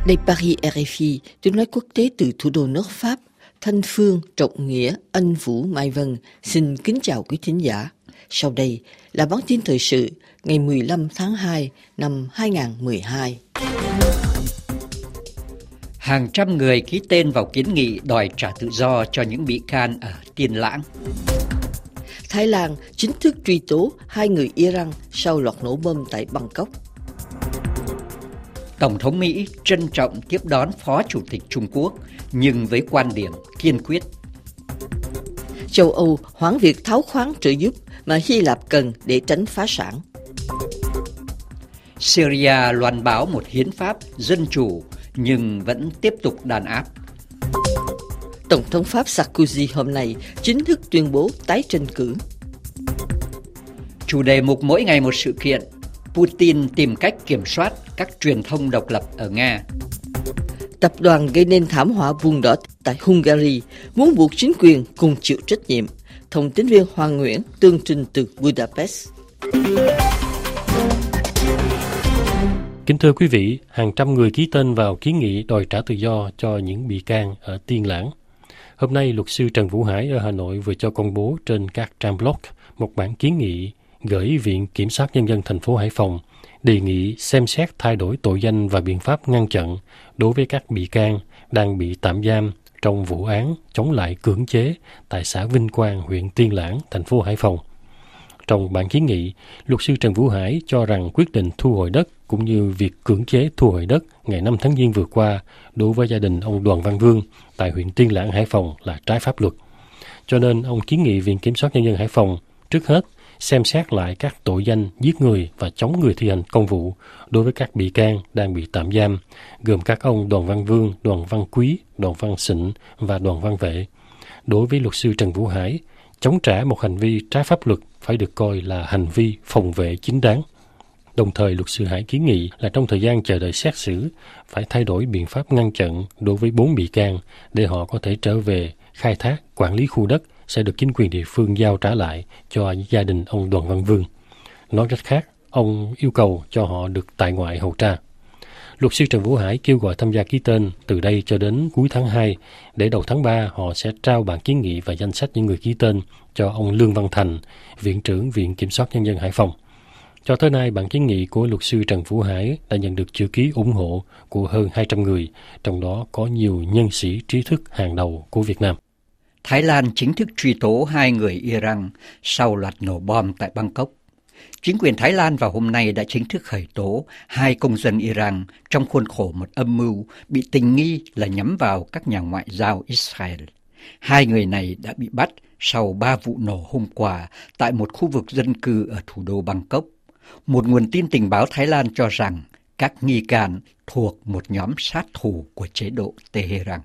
Đây Paris RFI, tiếng nói quốc tế từ thủ đô nước Pháp. Thanh Phương, Trọng Nghĩa, Anh Vũ, Mai Vân xin kính chào quý thính giả. Sau đây là bản tin thời sự ngày 15 tháng 2 năm 2012. Hàng trăm người ký tên vào kiến nghị đòi trả tự do cho những bị can ở Tiên Lãng. Thái Lan chính thức truy tố 2 người Iran sau loạt nổ bom tại Bangkok. Tổng thống Mỹ trân trọng tiếp đón Phó Chủ tịch Trung Quốc, nhưng với quan điểm kiên quyết. Châu Âu hoãn việc tháo khoáng trợ giúp mà Hy Lạp cần để tránh phá sản. Syria loan báo một hiến pháp dân chủ nhưng vẫn tiếp tục đàn áp. Tổng thống Pháp Sarkozy hôm nay chính thức tuyên bố tái tranh cử. Chủ đề mục mỗi ngày một sự kiện. Putin tìm cách kiểm soát các truyền thông độc lập ở Nga. Tập đoàn gây nên thảm họa vùng đỏ tại Hungary muốn buộc chính quyền cùng chịu trách nhiệm. Thông tín viên Hoàng Nguyễn tường trình từ Budapest. Kính thưa quý vị, hàng trăm người ký tên vào kiến nghị đòi trả tự do cho những bị can ở Tiên Lãng. Hôm nay, luật sư Trần Vũ Hải ở Hà Nội vừa cho công bố trên các trang blog một bản kiến nghị gửi Viện Kiểm sát Nhân dân thành phố Hải Phòng đề nghị xem xét thay đổi tội danh và biện pháp ngăn chặn đối với các bị can đang bị tạm giam trong vụ án chống lại cưỡng chế tại xã Vinh Quang, huyện Tiên Lãng, thành phố Hải Phòng. Trong bản kiến nghị, luật sư Trần Vũ Hải cho rằng quyết định thu hồi đất cũng như việc cưỡng chế thu hồi đất ngày 5 tháng Giêng vừa qua đối với gia đình ông Đoàn Văn Vương tại huyện Tiên Lãng, Hải Phòng là trái pháp luật. Cho nên ông kiến nghị Viện Kiểm soát Nhân dân Hải Phòng trước hết xem xét lại các tội danh giết người và chống người thi hành công vụ đối với các bị can đang bị tạm giam, gồm các ông Đoàn Văn Vương, Đoàn Văn Quý, Đoàn Văn Sịnh và Đoàn Văn Vệ. Đối với luật sư Trần Vũ Hải, chống trả một hành vi trái pháp luật phải được coi là hành vi phòng vệ chính đáng. Đồng thời, luật sư Hải kiến nghị là trong thời gian chờ đợi xét xử, phải thay đổi biện pháp ngăn chặn đối với 4 bị can để họ có thể trở về khai thác, quản lý khu đất sẽ được chính quyền địa phương giao trả lại cho gia đình ông Đoàn Văn Vương. Nói cách khác, ông yêu cầu cho họ được tại ngoại hầu tra. Luật sư Trần Vũ Hải kêu gọi tham gia ký tên từ đây cho đến cuối tháng 2, để đầu tháng 3 họ sẽ trao bản kiến nghị và danh sách những người ký tên cho ông Lương Văn Thành, Viện trưởng Viện Kiểm soát Nhân dân Hải Phòng. Cho tới nay, bản kiến nghị của luật sư Trần Vũ Hải đã nhận được chữ ký ủng hộ của hơn 200 người, trong đó có nhiều nhân sĩ trí thức hàng đầu của Việt Nam. Thái Lan chính thức truy tố 2 người Iran sau loạt nổ bom tại Bangkok. Chính quyền Thái Lan vào hôm nay đã chính thức khởi tố 2 công dân Iran trong khuôn khổ một âm mưu bị tình nghi là nhắm vào các nhà ngoại giao Israel. 2 người này đã bị bắt sau 3 vụ nổ hôm qua tại một khu vực dân cư ở thủ đô Bangkok. Một nguồn tin tình báo Thái Lan cho rằng các nghi can thuộc một nhóm sát thủ của chế độ Tehran.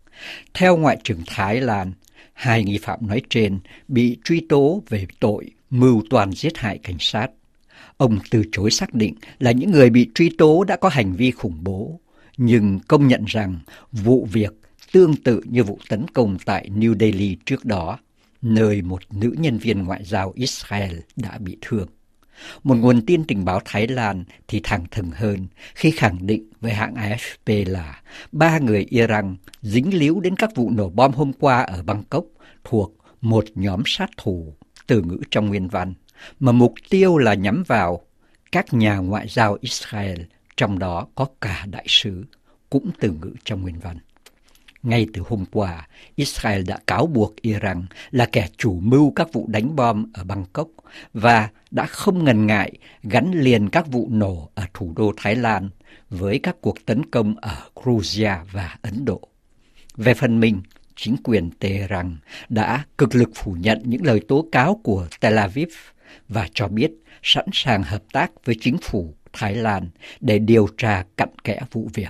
Theo Ngoại trưởng Thái Lan, 2 nghi phạm nói trên bị truy tố về tội mưu toan giết hại cảnh sát. Ông từ chối xác định là những người bị truy tố đã có hành vi khủng bố, nhưng công nhận rằng vụ việc tương tự như vụ tấn công tại New Delhi trước đó, nơi một nữ nhân viên ngoại giao Israel đã bị thương. Một nguồn tin tình báo Thái Lan thì thẳng thừng hơn khi khẳng định với hãng AFP là 3 người Iran dính líu đến các vụ nổ bom hôm qua ở Bangkok thuộc một nhóm sát thủ, từ ngữ trong nguyên văn, mà mục tiêu là nhắm vào các nhà ngoại giao Israel, trong đó có cả đại sứ, cũng từ ngữ trong nguyên văn. Ngay từ hôm qua, Israel đã cáo buộc Iran là kẻ chủ mưu các vụ đánh bom ở Bangkok và đã không ngần ngại gắn liền các vụ nổ ở thủ đô Thái Lan với các cuộc tấn công ở Georgia và Ấn Độ. Về phần mình, chính quyền Tehran đã cực lực phủ nhận những lời tố cáo của Tel Aviv và cho biết sẵn sàng hợp tác với chính phủ Thái Lan để điều tra cặn kẽ vụ việc.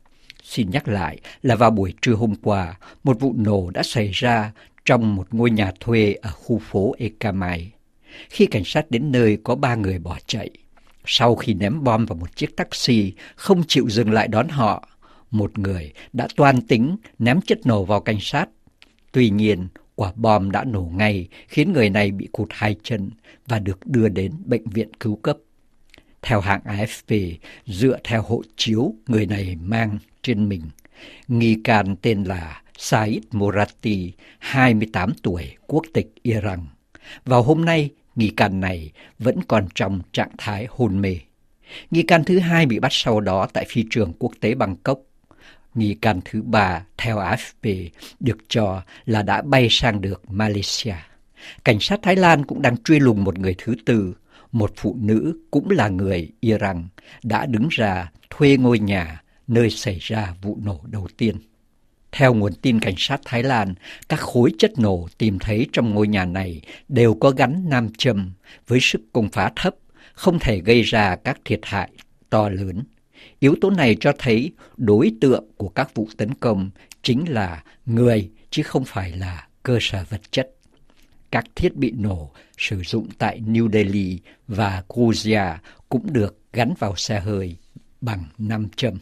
Xin nhắc lại là vào buổi trưa hôm qua, một vụ nổ đã xảy ra trong một ngôi nhà thuê ở khu phố Ekamai. Khi cảnh sát đến nơi, có 3 người bỏ chạy. Sau khi ném bom vào một chiếc taxi không chịu dừng lại đón họ, một người đã toan tính ném chất nổ vào cảnh sát. Tuy nhiên, quả bom đã nổ ngay, khiến người này bị cụt 2 chân và được đưa đến bệnh viện cứu cấp. Theo hãng AFP, dựa theo hộ chiếu người này mang trên mình. Nghi can tên là Said Morati, 28 tuổi, quốc tịch Iran. Vào hôm nay, nghi can này vẫn còn trong trạng thái hôn mê. Nghi can thứ hai bị bắt sau đó tại phi trường quốc tế Bangkok. Nghi can thứ ba, theo AFP, được cho là đã bay sang được Malaysia. Cảnh sát Thái Lan cũng đang truy lùng một người thứ tư, một phụ nữ cũng là người Iran, đã đứng ra thuê ngôi nhà nơi xảy ra vụ nổ đầu tiên. Theo nguồn tin cảnh sát Thái Lan, các khối chất nổ tìm thấy trong ngôi nhà này đều có gắn nam châm với sức công phá thấp, không thể gây ra các thiệt hại to lớn. Yếu tố này cho thấy đối tượng của các vụ tấn công chính là người chứ không phải là cơ sở vật chất. Các thiết bị nổ sử dụng tại New Delhi và Georgia cũng được gắn vào xe hơi bằng nam châm.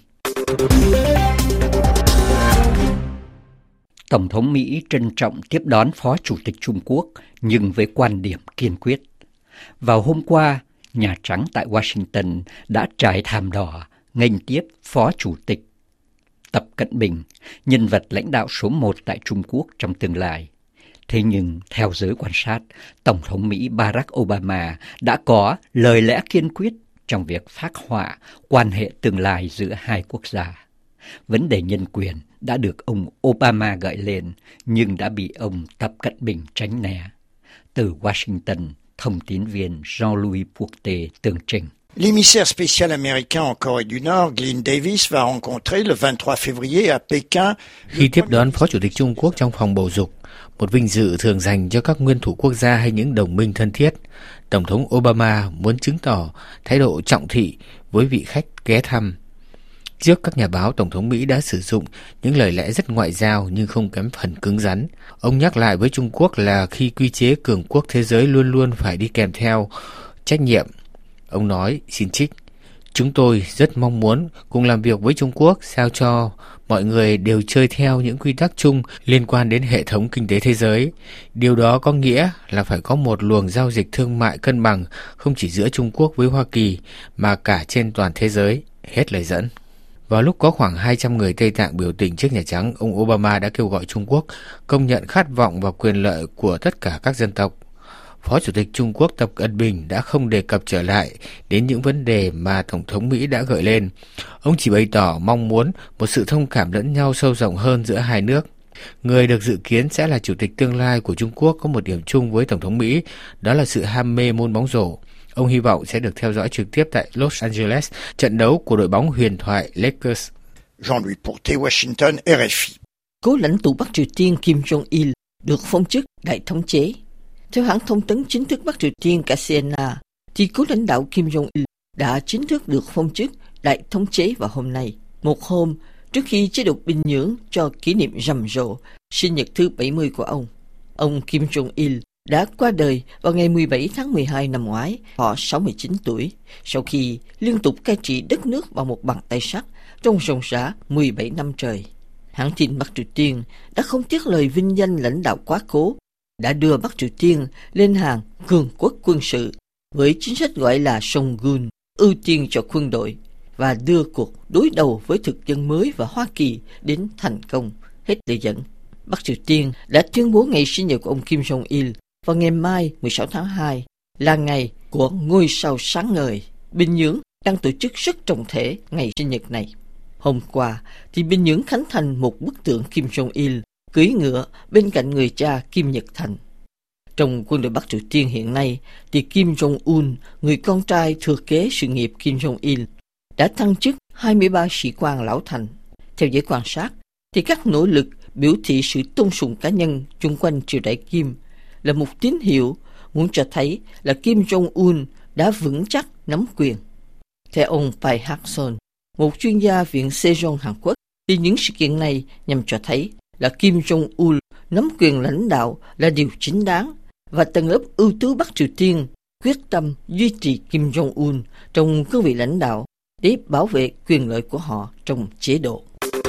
Tổng thống Mỹ trân trọng tiếp đón Phó Chủ tịch Trung Quốc nhưng với quan điểm kiên quyết. Vào hôm qua, Nhà Trắng tại Washington đã trải thảm đỏ nghênh tiếp Phó Chủ tịch Tập Cận Bình, nhân vật lãnh đạo số 1 tại Trung Quốc trong tương lai. Thế nhưng, theo giới quan sát, Tổng thống Mỹ Barack Obama đã có lời lẽ kiên quyết trong việc phác họa quan hệ tương lai giữa hai quốc gia. Vấn đề nhân quyền đã được ông Obama gợi lên, nhưng đã bị ông Tập Cận Bình tránh né. Từ Washington, thông tín viên Jean-Louis Poirté tường trình. L'émissaire spécial américain en Corée du Nord, Glyn Davis, va rencontrer le 23 février à Pékin. Khi tiếp đón Phó Chủ tịch Trung Quốc trong phòng bầu dục, một vinh dự thường dành cho các nguyên thủ quốc gia hay những đồng minh thân thiết, Tổng thống Obama muốn chứng tỏ thái độ trọng thị với vị khách ghé thăm. Trước các nhà báo, Tổng thống Mỹ đã sử dụng những lời lẽ rất ngoại giao nhưng không kém phần cứng rắn. Ông nhắc lại với Trung Quốc là khi quy chế cường quốc thế giới luôn luôn phải đi kèm theo trách nhiệm. Ông nói, xin trích, chúng tôi rất mong muốn cùng làm việc với Trung Quốc sao cho mọi người đều chơi theo những quy tắc chung liên quan đến hệ thống kinh tế thế giới. Điều đó có nghĩa là phải có một luồng giao dịch thương mại cân bằng không chỉ giữa Trung Quốc với Hoa Kỳ mà cả trên toàn thế giới. Hết lời dẫn. Vào lúc có khoảng 200 người Tây Tạng biểu tình trước Nhà Trắng, ông Obama đã kêu gọi Trung Quốc công nhận khát vọng và quyền lợi của tất cả các dân tộc. Phó Chủ tịch Trung Quốc Tập Cận Bình đã không đề cập trở lại đến những vấn đề mà Tổng thống Mỹ đã gợi lên. Ông chỉ bày tỏ mong muốn một sự thông cảm lẫn nhau sâu rộng hơn giữa hai nước. Người được dự kiến sẽ là Chủ tịch tương lai của Trung Quốc có một điểm chung với Tổng thống Mỹ, đó là sự ham mê môn bóng rổ. Ông hy vọng sẽ được theo dõi trực tiếp tại Los Angeles trận đấu của đội bóng huyền thoại Lakers. Jean-Louis Poirté, Washington, RFI. Cố lãnh tụ Bắc Triều Tiên Kim Jong-il được phong chức đại thống chế. Theo hãng thông tấn chính thức Bắc Triều Tiên KCNA, thì cố lãnh đạo Kim Jong-il đã chính thức được phong chức đại thống chế vào hôm nay, một hôm trước khi chế độ Bình Nhưỡng cho kỷ niệm rầm rộ sinh nhật thứ 70 của ông. Ông Kim Jong-il đã qua đời vào ngày 17 tháng 12 năm ngoái, họ 69 tuổi, sau khi liên tục cai trị đất nước bằng một bàn tay sắt trong ròng rã 17 năm trời. Hãng tin Bắc Triều Tiên đã không tiếc lời vinh danh lãnh đạo quá cố, đã đưa Bắc Triều Tiên lên hàng cường quốc quân sự với chính sách gọi là Songun, ưu tiên cho quân đội, và đưa cuộc đối đầu với thực dân mới và Hoa Kỳ đến thành công. Hết lời dẫn. Bắc Triều Tiên đã tuyên bố ngày sinh nhật của ông Kim Jong-il vào ngày mai 16 tháng 2 là ngày của ngôi sao sáng ngời. Bình Nhưỡng đang tổ chức rất trọng thể ngày sinh nhật này. Hôm qua thì Bình Nhưỡng khánh thành một bức tượng Kim Jong-il cưỡi ngựa bên cạnh người cha Kim Nhật Thành. Trong quân đội Bắc Triều Tiên hiện nay thì Kim Jong-un, người con trai thừa kế sự nghiệp Kim Jong-il, đã thăng chức 23 sĩ quan lão thành. Theo giới quan sát thì các nỗ lực biểu thị sự tôn sùng cá nhân chung quanh triều đại Kim là một tín hiệu muốn cho thấy là Kim Jong-un đã vững chắc nắm quyền. Theo ông Pai Hak-son, một chuyên gia Viện Sejong Hàn Quốc, thì những sự kiện này nhằm cho thấy là Kim Jong-un nắm quyền lãnh đạo là điều chính đáng, và tầng lớp ưu tú Bắc Triều Tiên quyết tâm duy trì Kim Jong-un trong cương vị lãnh đạo để bảo vệ quyền lợi của họ trong chế độ.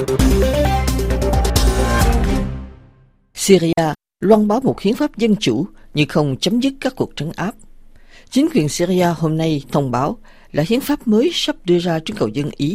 Syria loan báo một hiến pháp dân chủ nhưng không chấm dứt các cuộc trấn áp. Chính quyền Syria hôm nay thông báo là hiến pháp mới sắp đưa ra trưng cầu dân Ý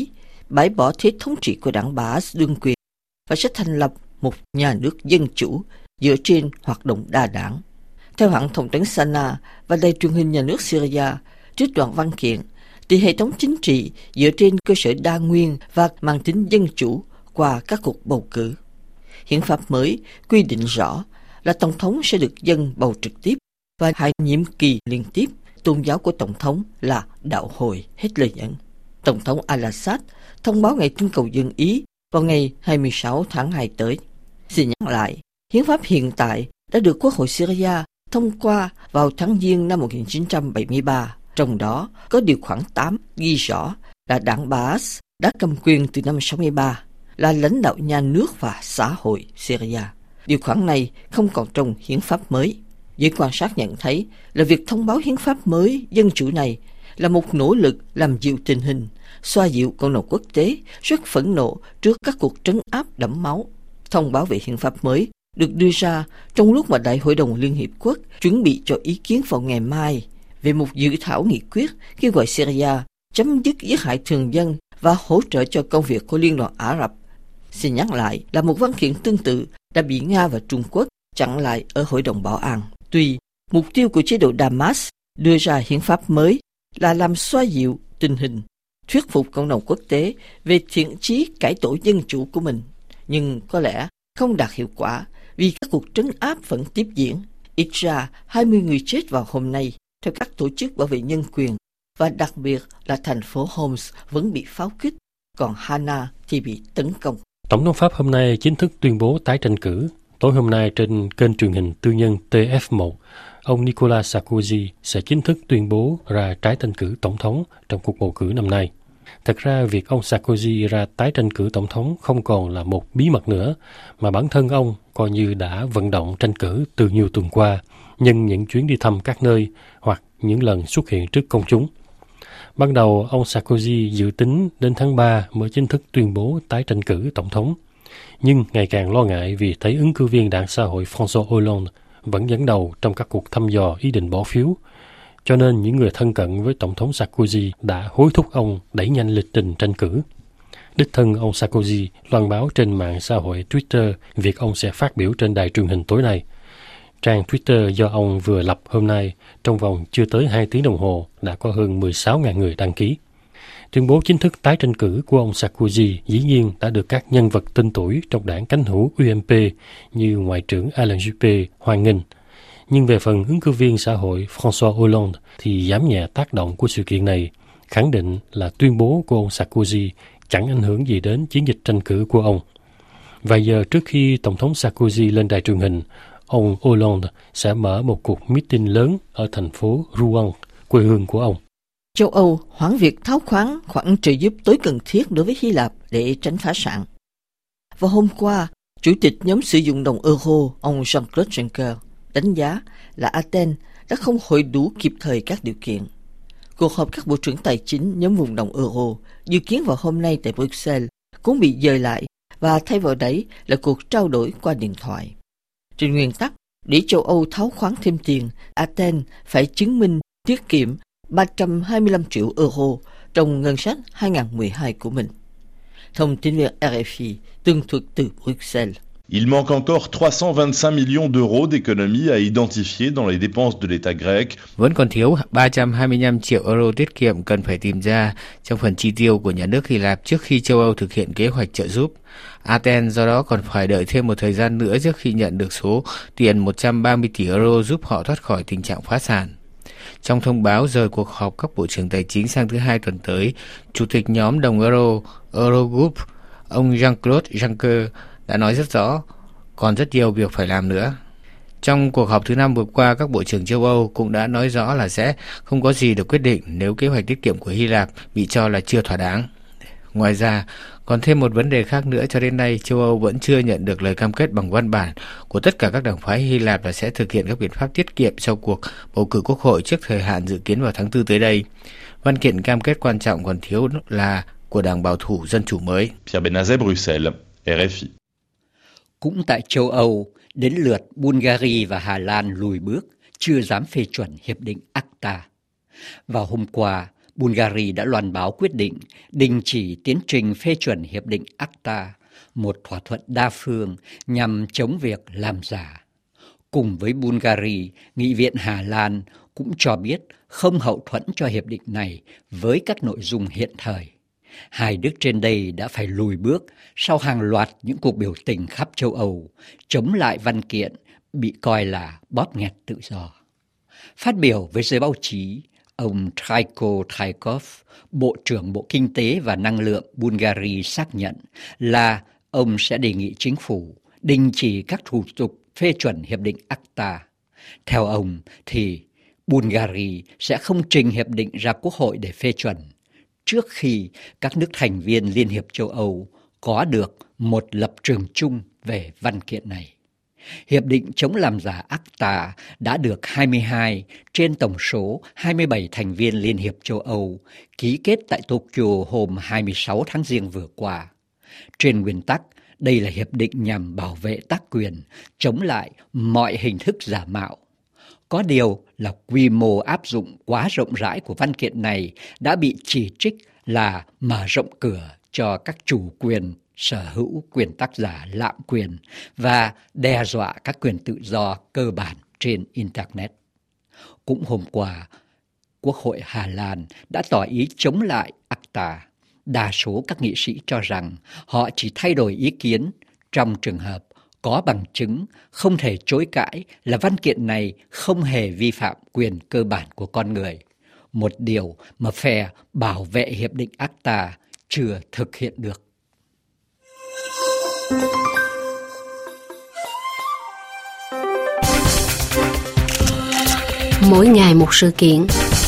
bãi bỏ thế thống trị của đảng Baas đương quyền và sẽ thành lập một nhà nước dân chủ dựa trên hoạt động đa đảng. Theo hãng thông tấn Sana và đài truyền hình nhà nước Syria, trích đoạn văn kiện, thì hệ thống chính trị dựa trên cơ sở đa nguyên và mang tính dân chủ qua các cuộc bầu cử. Hiến pháp mới quy định rõ là tổng thống sẽ được dân bầu trực tiếp và 2 nhiệm kỳ liên tiếp. Tôn giáo của tổng thống là đạo hồi, hết lời dẫn. Tổng thống Al-Assad thông báo ngày trưng cầu dân Ý vào ngày 26 tháng 2 tới. Xin nhắc lại, hiến pháp hiện tại đã được Quốc hội Syria thông qua vào tháng Giêng năm 1973. Trong đó có điều khoản 8 ghi rõ là đảng Baas đã cầm quyền từ năm 63, là lãnh đạo nhà nước và xã hội Syria. Điều khoản này không còn trong hiến pháp mới. Giới quan sát nhận thấy là việc thông báo hiến pháp mới dân chủ này là một nỗ lực làm dịu tình hình, xoa dịu cộng đồng quốc tế rất phẫn nộ trước các cuộc trấn áp đẫm máu. Thông báo về hiến pháp mới được đưa ra trong lúc mà Đại hội đồng Liên Hiệp Quốc chuẩn bị cho ý kiến vào ngày mai về một dự thảo nghị quyết kêu gọi Syria chấm dứt giết hại thường dân và hỗ trợ cho công việc của Liên đoàn Ả Rập. Xin nhắc lại là một văn kiện tương tự đã bị Nga và Trung Quốc chặn lại ở Hội đồng Bảo an. Tuy mục tiêu của chế độ Damas đưa ra hiến pháp mới là làm xoa dịu tình hình, thuyết phục cộng đồng quốc tế về thiện chí cải tổ dân chủ của mình, nhưng có lẽ không đạt hiệu quả vì các cuộc trấn áp vẫn tiếp diễn. Ít ra 20 người chết vào hôm nay theo các tổ chức bảo vệ nhân quyền, và đặc biệt là thành phố Homs vẫn bị pháo kích, còn Hana thì bị tấn công. Tổng thống Pháp hôm nay chính thức tuyên bố tái tranh cử. Tối hôm nay trên kênh truyền hình tư nhân TF1, ông Nicolas Sarkozy sẽ chính thức tuyên bố ra tái tranh cử tổng thống trong cuộc bầu cử năm nay. Thật ra, việc ông Sarkozy ra tái tranh cử tổng thống không còn là một bí mật nữa, mà bản thân ông coi như đã vận động tranh cử từ nhiều tuần qua, nhân những chuyến đi thăm các nơi hoặc những lần xuất hiện trước công chúng. Ban đầu, ông Sarkozy dự tính đến tháng 3 mới chính thức tuyên bố tái tranh cử tổng thống. Nhưng ngày càng lo ngại vì thấy ứng cử viên đảng xã hội François Hollande vẫn dẫn đầu trong các cuộc thăm dò ý định bỏ phiếu. Cho nên những người thân cận với Tổng thống Sarkozy đã hối thúc ông đẩy nhanh lịch trình tranh cử. Đích thân ông Sarkozy loan báo trên mạng xã hội Twitter việc ông sẽ phát biểu trên đài truyền hình tối nay. Trang Twitter do ông vừa lập hôm nay, trong vòng chưa tới 2 tiếng đồng hồ, đã có hơn 16.000 người đăng ký. Tuyên bố chính thức tái tranh cử của ông Sarkozy dĩ nhiên đã được các nhân vật tên tuổi trong đảng cánh hữu UMP như Ngoại trưởng Alain Juppé hoan nghênh. Nhưng về phần ứng cử viên xã hội François Hollande thì giảm nhẹ tác động của sự kiện này, khẳng định là tuyên bố của ông Sarkozy chẳng ảnh hưởng gì đến chiến dịch tranh cử của ông. Vài giờ trước khi Tổng thống Sarkozy lên đài truyền hình, ông Hollande sẽ mở một cuộc meeting lớn ở thành phố Rouen, quê hương của ông. Châu Âu hoãn việc tháo khoán khoản trợ giúp tối cần thiết đối với Hy Lạp để tránh phá sản. Vào hôm qua, Chủ tịch nhóm sử dụng đồng euro, ông Jean-Claude Juncker, đánh giá là Athens đã không hội đủ kịp thời các điều kiện. Cuộc họp các bộ trưởng tài chính nhóm vùng đồng euro dự kiến vào hôm nay tại Bruxelles cũng bị dời lại, và thay vào đấy là cuộc trao đổi qua điện thoại. Trên nguyên tắc, để châu Âu tháo khoán thêm tiền, Athens phải chứng minh tiết kiệm 325 triệu euro trong ngân sách 2012 của mình. Thông tin viên RFI tường thuật từ Bruxelles. Il manque encore 325 millions d'euros d'économies à identifier dans les dépenses de l'État grec. Vẫn còn thiếu 325 triệu euro tiết kiệm cần phải tìm ra trong phần chi tiêu của nhà nước Hy Lạp trước khi châu Âu thực hiện kế hoạch trợ giúp. Athens do đó còn phải đợi thêm một thời gian nữa trước khi nhận được số tiền 130 tỷ euro giúp họ thoát khỏi tình trạng phá sản. Trong thông báo rời cuộc họp các bộ trưởng tài chính sang thứ Hai tuần tới, Chủ tịch nhóm đồng Eurogroup, ông Jean-Claude Juncker đã nói rất rõ, còn rất nhiều việc phải làm nữa. Trong cuộc họp thứ 5 vừa qua, các bộ trưởng châu Âu cũng đã nói rõ là sẽ không có gì được quyết định nếu kế hoạch tiết kiệm của Hy Lạp bị cho là chưa thỏa đáng. Ngoài ra, còn thêm một vấn đề khác nữa, cho đến nay châu Âu vẫn chưa nhận được lời cam kết bằng văn bản của tất cả các đảng phái Hy Lạp là sẽ thực hiện các biện pháp tiết kiệm sau cuộc bầu cử quốc hội trước thời hạn dự kiến vào tháng 4 tới đây. Văn kiện cam kết quan trọng còn thiếu là của Đảng Bảo thủ Dân chủ mới. Pierre Benazet, Bruxelles, RFI. Cũng tại châu Âu, đến lượt Bulgaria và Hà Lan lùi bước, chưa dám phê chuẩn hiệp định ACTA. Vào hôm qua, Bulgaria đã loan báo quyết định đình chỉ tiến trình phê chuẩn Hiệp định ACTA, một thỏa thuận đa phương nhằm chống việc làm giả. Cùng với Bulgaria, Nghị viện Hà Lan cũng cho biết không hậu thuẫn cho hiệp định này với các nội dung hiện thời. Hai nước trên đây đã phải lùi bước sau hàng loạt những cuộc biểu tình khắp châu Âu chống lại văn kiện bị coi là bóp nghẹt tự do. Phát biểu với giới báo chí, ông Trajko Trajkov, Bộ trưởng Bộ Kinh tế và Năng lượng Bulgaria xác nhận là ông sẽ đề nghị chính phủ đình chỉ các thủ tục phê chuẩn hiệp định ACTA. Theo ông thì Bulgaria sẽ không trình hiệp định ra Quốc hội để phê chuẩn trước khi các nước thành viên Liên hiệp châu Âu có được một lập trường chung về văn kiện này. Hiệp định chống làm giả ACTA đã được 22 trên tổng số 27 thành viên Liên hiệp châu Âu ký kết tại Tokyo hôm 26 tháng Giêng vừa qua. Trên nguyên tắc, đây là hiệp định nhằm bảo vệ tác quyền, chống lại mọi hình thức giả mạo. Có điều là quy mô áp dụng quá rộng rãi của văn kiện này đã bị chỉ trích là mở rộng cửa cho các chủ quyền sở hữu quyền tác giả lạm quyền và đe dọa các quyền tự do cơ bản trên Internet. Cũng hôm qua, Quốc hội Hà Lan đã tỏ ý chống lại ACTA. Đa số các nghị sĩ cho rằng họ chỉ thay đổi ý kiến trong trường hợp có bằng chứng không thể chối cãi là văn kiện này không hề vi phạm quyền cơ bản của con người, một điều mà phe bảo vệ hiệp định ACTA chưa thực hiện được. Mỗi ngày một sự kiện.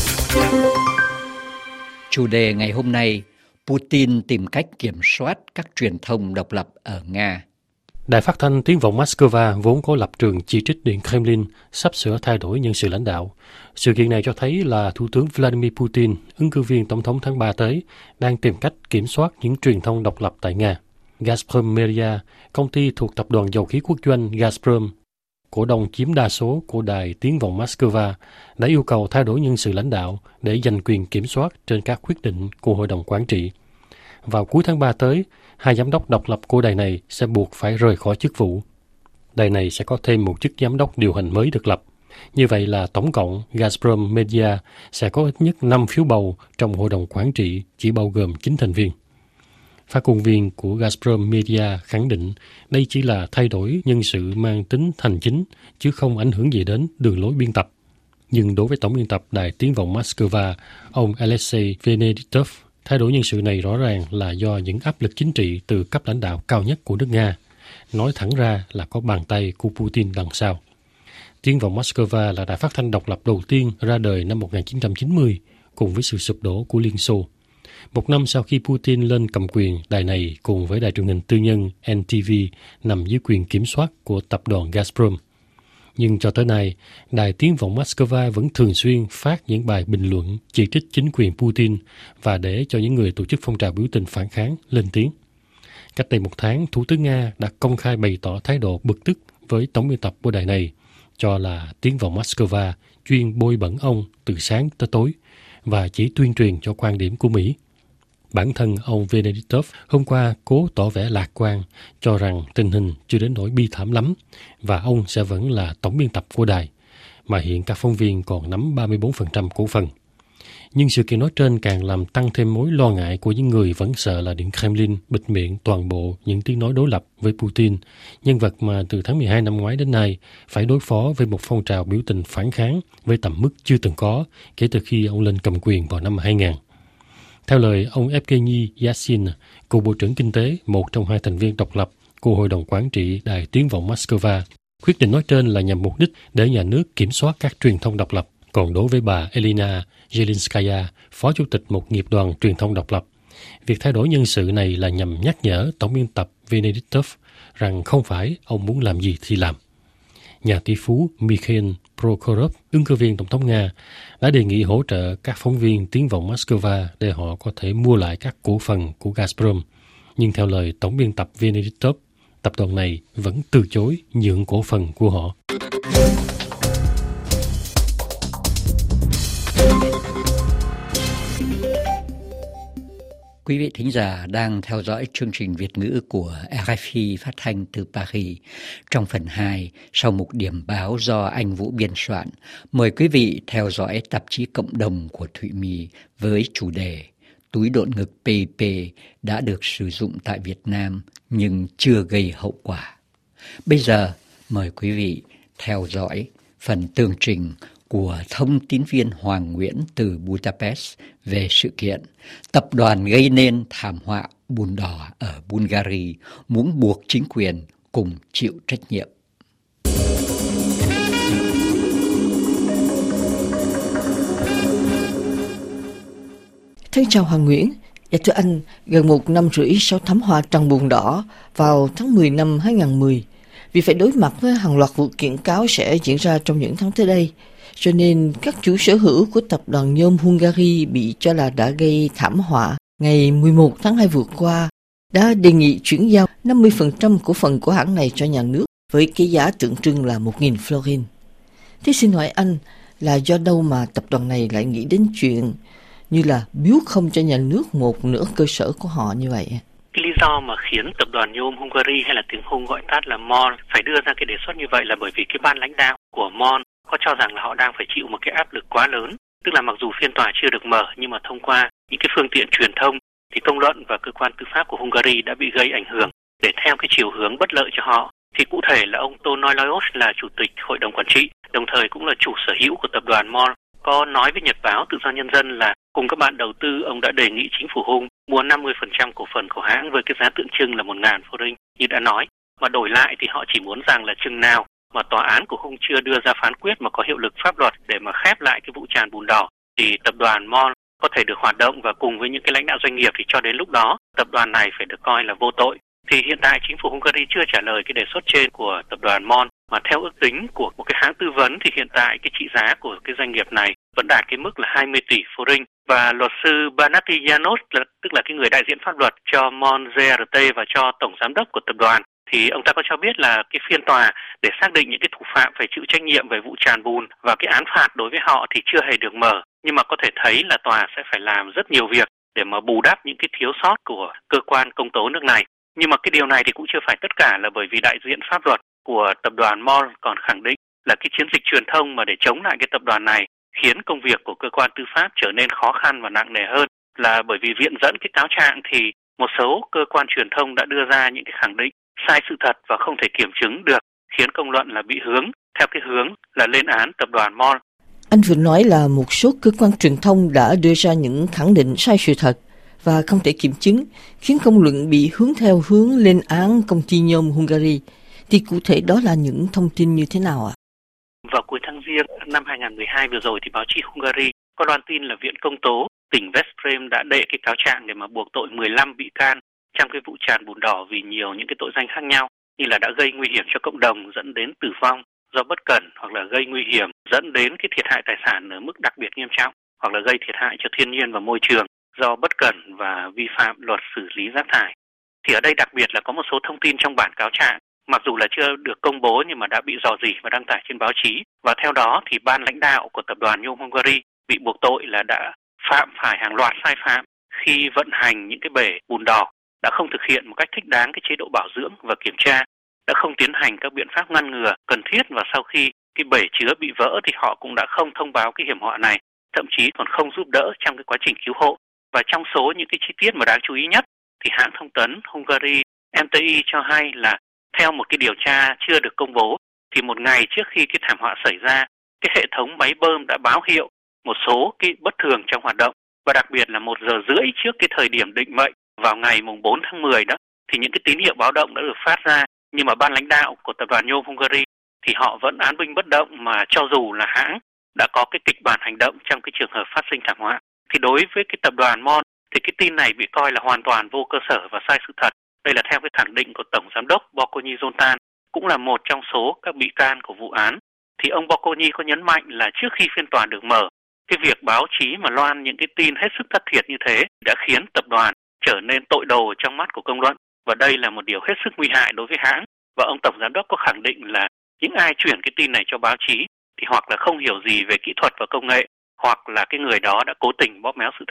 Chủ đề ngày hôm nay, Putin tìm cách kiểm soát các truyền thông độc lập ở Nga. Đài phát thanh Tiếng vọng Moscow vốn có lập trường chỉ trích Điện Kremlin sắp sửa thay đổi nhân sự lãnh đạo. Sự kiện này cho thấy là Thủ tướng Vladimir Putin, ứng cử viên tổng thống tháng 3 tới, đang tìm cách kiểm soát những truyền thông độc lập tại Nga. Gazprom Media, công ty thuộc tập đoàn dầu khí quốc doanh Gazprom, cổ đông chiếm đa số của đài Tiếng vọng Moscow, đã yêu cầu thay đổi nhân sự lãnh đạo để giành quyền kiểm soát trên các quyết định của Hội đồng Quản trị. Vào cuối tháng 3 tới, hai giám đốc độc lập của đài này sẽ buộc phải rời khỏi chức vụ. Đài này sẽ có thêm một chức giám đốc điều hành mới được lập. Như vậy là tổng cộng Gazprom Media sẽ có ít nhất 5 phiếu bầu trong Hội đồng Quản trị chỉ bao gồm 9 thành viên. Phát ngôn viên của Gazprom Media khẳng định đây chỉ là thay đổi nhân sự mang tính hành chính, chứ không ảnh hưởng gì đến đường lối biên tập. Nhưng đối với tổng biên tập Đài Tiếng vọng Moscow, ông Alexei Venediktov, thay đổi nhân sự này rõ ràng là do những áp lực chính trị từ cấp lãnh đạo cao nhất của nước Nga. Nói thẳng ra là có bàn tay của Putin đằng sau. Tiếng vọng Moscow là đài phát thanh độc lập đầu tiên ra đời năm 1990, cùng với sự sụp đổ của Liên Xô. Một năm sau khi Putin lên cầm quyền, đài này cùng với đài truyền hình tư nhân NTV nằm dưới quyền kiểm soát của tập đoàn Gazprom. Nhưng cho tới nay, đài Tiếng vọng Moscow vẫn thường xuyên phát những bài bình luận chỉ trích chính quyền Putin và để cho những người tổ chức phong trào biểu tình phản kháng lên tiếng. Cách đây một tháng, Thủ tướng Nga đã công khai bày tỏ thái độ bực tức với tổng biên tập của đài này, cho là Tiếng vọng Moscow chuyên bôi bẩn ông từ sáng tới tối và chỉ tuyên truyền cho quan điểm của Mỹ. Bản thân ông Venediktov hôm qua cố tỏ vẻ lạc quan, cho rằng tình hình chưa đến nỗi bi thảm lắm và ông sẽ vẫn là tổng biên tập của đài, mà hiện các phóng viên còn nắm 34% cổ phần. Nhưng sự kiện nói trên càng làm tăng thêm mối lo ngại của những người vẫn sợ là Điện Kremlin bịt miệng toàn bộ những tiếng nói đối lập với Putin, nhân vật mà từ tháng 12 năm ngoái đến nay phải đối phó với một phong trào biểu tình phản kháng với tầm mức chưa từng có kể từ khi ông lên cầm quyền vào năm 2000. Theo lời ông Evgeny Yassin, cựu Bộ trưởng Kinh tế, một trong hai thành viên độc lập của Hội đồng Quản trị Đài Tiếng vọng Moscow, quyết định nói trên là nhằm mục đích để nhà nước kiểm soát các truyền thông độc lập. Còn đối với bà Elena Zelenskaya, Phó Chủ tịch một nghiệp đoàn truyền thông độc lập, việc thay đổi nhân sự này là nhằm nhắc nhở tổng biên tập Venediktov rằng không phải ông muốn làm gì thì làm. Nhà tỷ phú Mikhail Prokhorov, ứng cử viên tổng thống Nga, đã đề nghị hỗ trợ các phóng viên Tiếng vọng Moscow để họ có thể mua lại các cổ phần của Gazprom. Nhưng theo lời tổng biên tập Venediktov, tập đoàn này vẫn từ chối nhượng cổ phần của họ. Quý vị thính giả đang theo dõi chương trình Việt ngữ của RFI phát thanh từ Paris. Trong phần 2, sau mục điểm báo do anh Vũ biên soạn, mời quý vị theo dõi tạp chí Cộng đồng của Thụy My với chủ đề Túi độn ngực PIP đã được sử dụng tại Việt Nam nhưng chưa gây hậu quả. Bây giờ, mời quý vị theo dõi phần tường trình của thông tín viên Hoàng Nguyễn từ Budapest về sự kiện tập đoàn gây nên thảm họa bùn đỏ ở Bulgaria muốn buộc chính quyền cùng chịu trách nhiệm. Thân chào Hoàng Nguyễn. Dạ thưa anh, gần 1 năm rưỡi sau thảm họa tràn bùn đỏ vào tháng 10 năm 2010, vì phải đối mặt với hàng loạt vụ kiện cáo sẽ diễn ra trong những tháng tới đây, cho nên các chủ sở hữu của tập đoàn nhôm Hungary bị cho là đã gây thảm họa ngày 11 tháng 2 vừa qua đã đề nghị chuyển giao 50% cổ phần của hãng này cho nhà nước với cái giá tượng trưng là 1.000 florin. Thế xin hỏi anh là do đâu mà tập đoàn này lại nghĩ đến chuyện như là biếu không cho nhà nước một nửa cơ sở của họ như vậy? Cái lý do mà khiến tập đoàn nhôm Hungary hay là tiếng Hung gọi tắt là MOL phải đưa ra cái đề xuất như vậy là bởi vì cái ban lãnh đạo của MOL có cho rằng là họ đang phải chịu một cái áp lực quá lớn. Tức là mặc dù phiên tòa chưa được mở nhưng mà thông qua những cái phương tiện truyền thông thì công luận và cơ quan tư pháp của Hungary đã bị gây ảnh hưởng để theo cái chiều hướng bất lợi cho họ. Thì cụ thể là ông Tonoi Lajos là chủ tịch hội đồng quản trị, đồng thời cũng là chủ sở hữu của tập đoàn MOL, có nói với Nhật báo Tự do Nhân dân là cùng các bạn đầu tư, ông đã đề nghị chính phủ Hung mua 50% cổ phần của hãng với cái giá tượng trưng là 1.000 florin như đã nói. Mà đổi lại thì họ chỉ muốn rằng là chừng nào mà tòa án của Hung chưa đưa ra phán quyết mà có hiệu lực pháp luật để mà khép lại cái vụ tràn bùn đỏ thì tập đoàn MOL có thể được hoạt động, và cùng với những cái lãnh đạo doanh nghiệp thì cho đến lúc đó tập đoàn này phải được coi là vô tội. Thì hiện tại chính phủ Hungary chưa trả lời cái đề xuất trên của tập đoàn MOL, mà theo ước tính của một cái hãng tư vấn thì hiện tại cái trị giá của cái doanh nghiệp này vẫn đạt cái mức là 20 tỷ florin. Và luật sư Banati Janos, tức là cái người đại diện pháp luật cho MOL GRT và cho tổng giám đốc của tập đoàn, thì ông ta có cho biết là cái phiên tòa để xác định những cái thủ phạm phải chịu trách nhiệm về vụ tràn bùn và cái án phạt đối với họ thì chưa hề được mở, nhưng mà có thể thấy là tòa sẽ phải làm rất nhiều việc để mà bù đắp những cái thiếu sót của cơ quan công tố nước này. Nhưng mà cái điều này thì cũng chưa phải tất cả, là bởi vì đại diện pháp luật của tập đoàn MOL còn khẳng định là cái chiến dịch truyền thông mà để chống lại cái tập đoàn này khiến công việc của cơ quan tư pháp trở nên khó khăn và nặng nề hơn, là bởi vì viện dẫn cái cáo trạng thì một số cơ quan truyền thông đã đưa ra những cái khẳng định sai sự thật và không thể kiểm chứng được, khiến công luận là bị hướng theo cái hướng là lên án tập đoàn MOL. Anh vừa nói là một số cơ quan truyền thông đã đưa ra những khẳng định sai sự thật và không thể kiểm chứng, khiến công luận bị hướng theo hướng lên án công ty nhôm Hungary. Thì cụ thể đó là những thông tin như thế nào ạ? Vào cuối tháng Giêng năm 2012 vừa rồi thì báo chí Hungary có loan tin là Viện Công tố tỉnh Veszprém đã đệ cái cáo trạng để mà buộc tội 15 bị can trong cái vụ tràn bùn đỏ vì nhiều những cái tội danh khác nhau, như là đã gây nguy hiểm cho cộng đồng dẫn đến tử vong do bất cẩn, hoặc là gây nguy hiểm dẫn đến cái thiệt hại tài sản ở mức đặc biệt nghiêm trọng, hoặc là gây thiệt hại cho thiên nhiên và môi trường do bất cẩn và vi phạm luật xử lý rác thải. Thì ở đây đặc biệt là có một số thông tin trong bản cáo trạng mặc dù là chưa được công bố nhưng mà đã bị rò rỉ và đăng tải trên báo chí. Và theo đó thì ban lãnh đạo của tập đoàn nhôm Hungary bị buộc tội là đã phạm phải hàng loạt sai phạm khi vận hành những cái bể bùn đỏ, đã không thực hiện một cách thích đáng cái chế độ bảo dưỡng và kiểm tra, đã không tiến hành các biện pháp ngăn ngừa cần thiết, và sau khi cái bể chứa bị vỡ thì họ cũng đã không thông báo cái hiểm họa này, thậm chí còn không giúp đỡ trong cái quá trình cứu hộ. Và trong số những cái chi tiết mà đáng chú ý nhất thì hãng thông tấn Hungary MTI cho hay là theo một cái điều tra chưa được công bố thì một ngày trước khi cái thảm họa xảy ra, cái hệ thống máy bơm đã báo hiệu một số cái bất thường trong hoạt động, và đặc biệt là 1 giờ rưỡi trước cái thời điểm định mệnh vào ngày mùng 4 tháng 10 đó thì những cái tín hiệu báo động đã được phát ra, nhưng mà ban lãnh đạo của tập đoàn nhôm Hungary thì họ vẫn án binh bất động, mà cho dù là hãng đã có cái kịch bản hành động trong cái trường hợp phát sinh thảm họa. Thì đối với cái tập đoàn MOL thì cái tin này bị coi là hoàn toàn vô cơ sở và sai sự thật. Đây là theo cái khẳng định của Tổng Giám đốc Bokony Zoltan, cũng là một trong số các bị can của vụ án. Thì ông Bokony có nhấn mạnh là trước khi phiên tòa được mở, cái việc báo chí mà loan những cái tin hết sức thất thiệt như thế đã khiến tập đoàn trở nên tội đồ trong mắt của công luận, và đây là một điều hết sức nguy hại đối với hãng. Và ông Tổng Giám đốc có khẳng định là những ai chuyển cái tin này cho báo chí thì hoặc là không hiểu gì về kỹ thuật và công nghệ, hoặc là cái người đó đã cố tình bóp méo sự thật.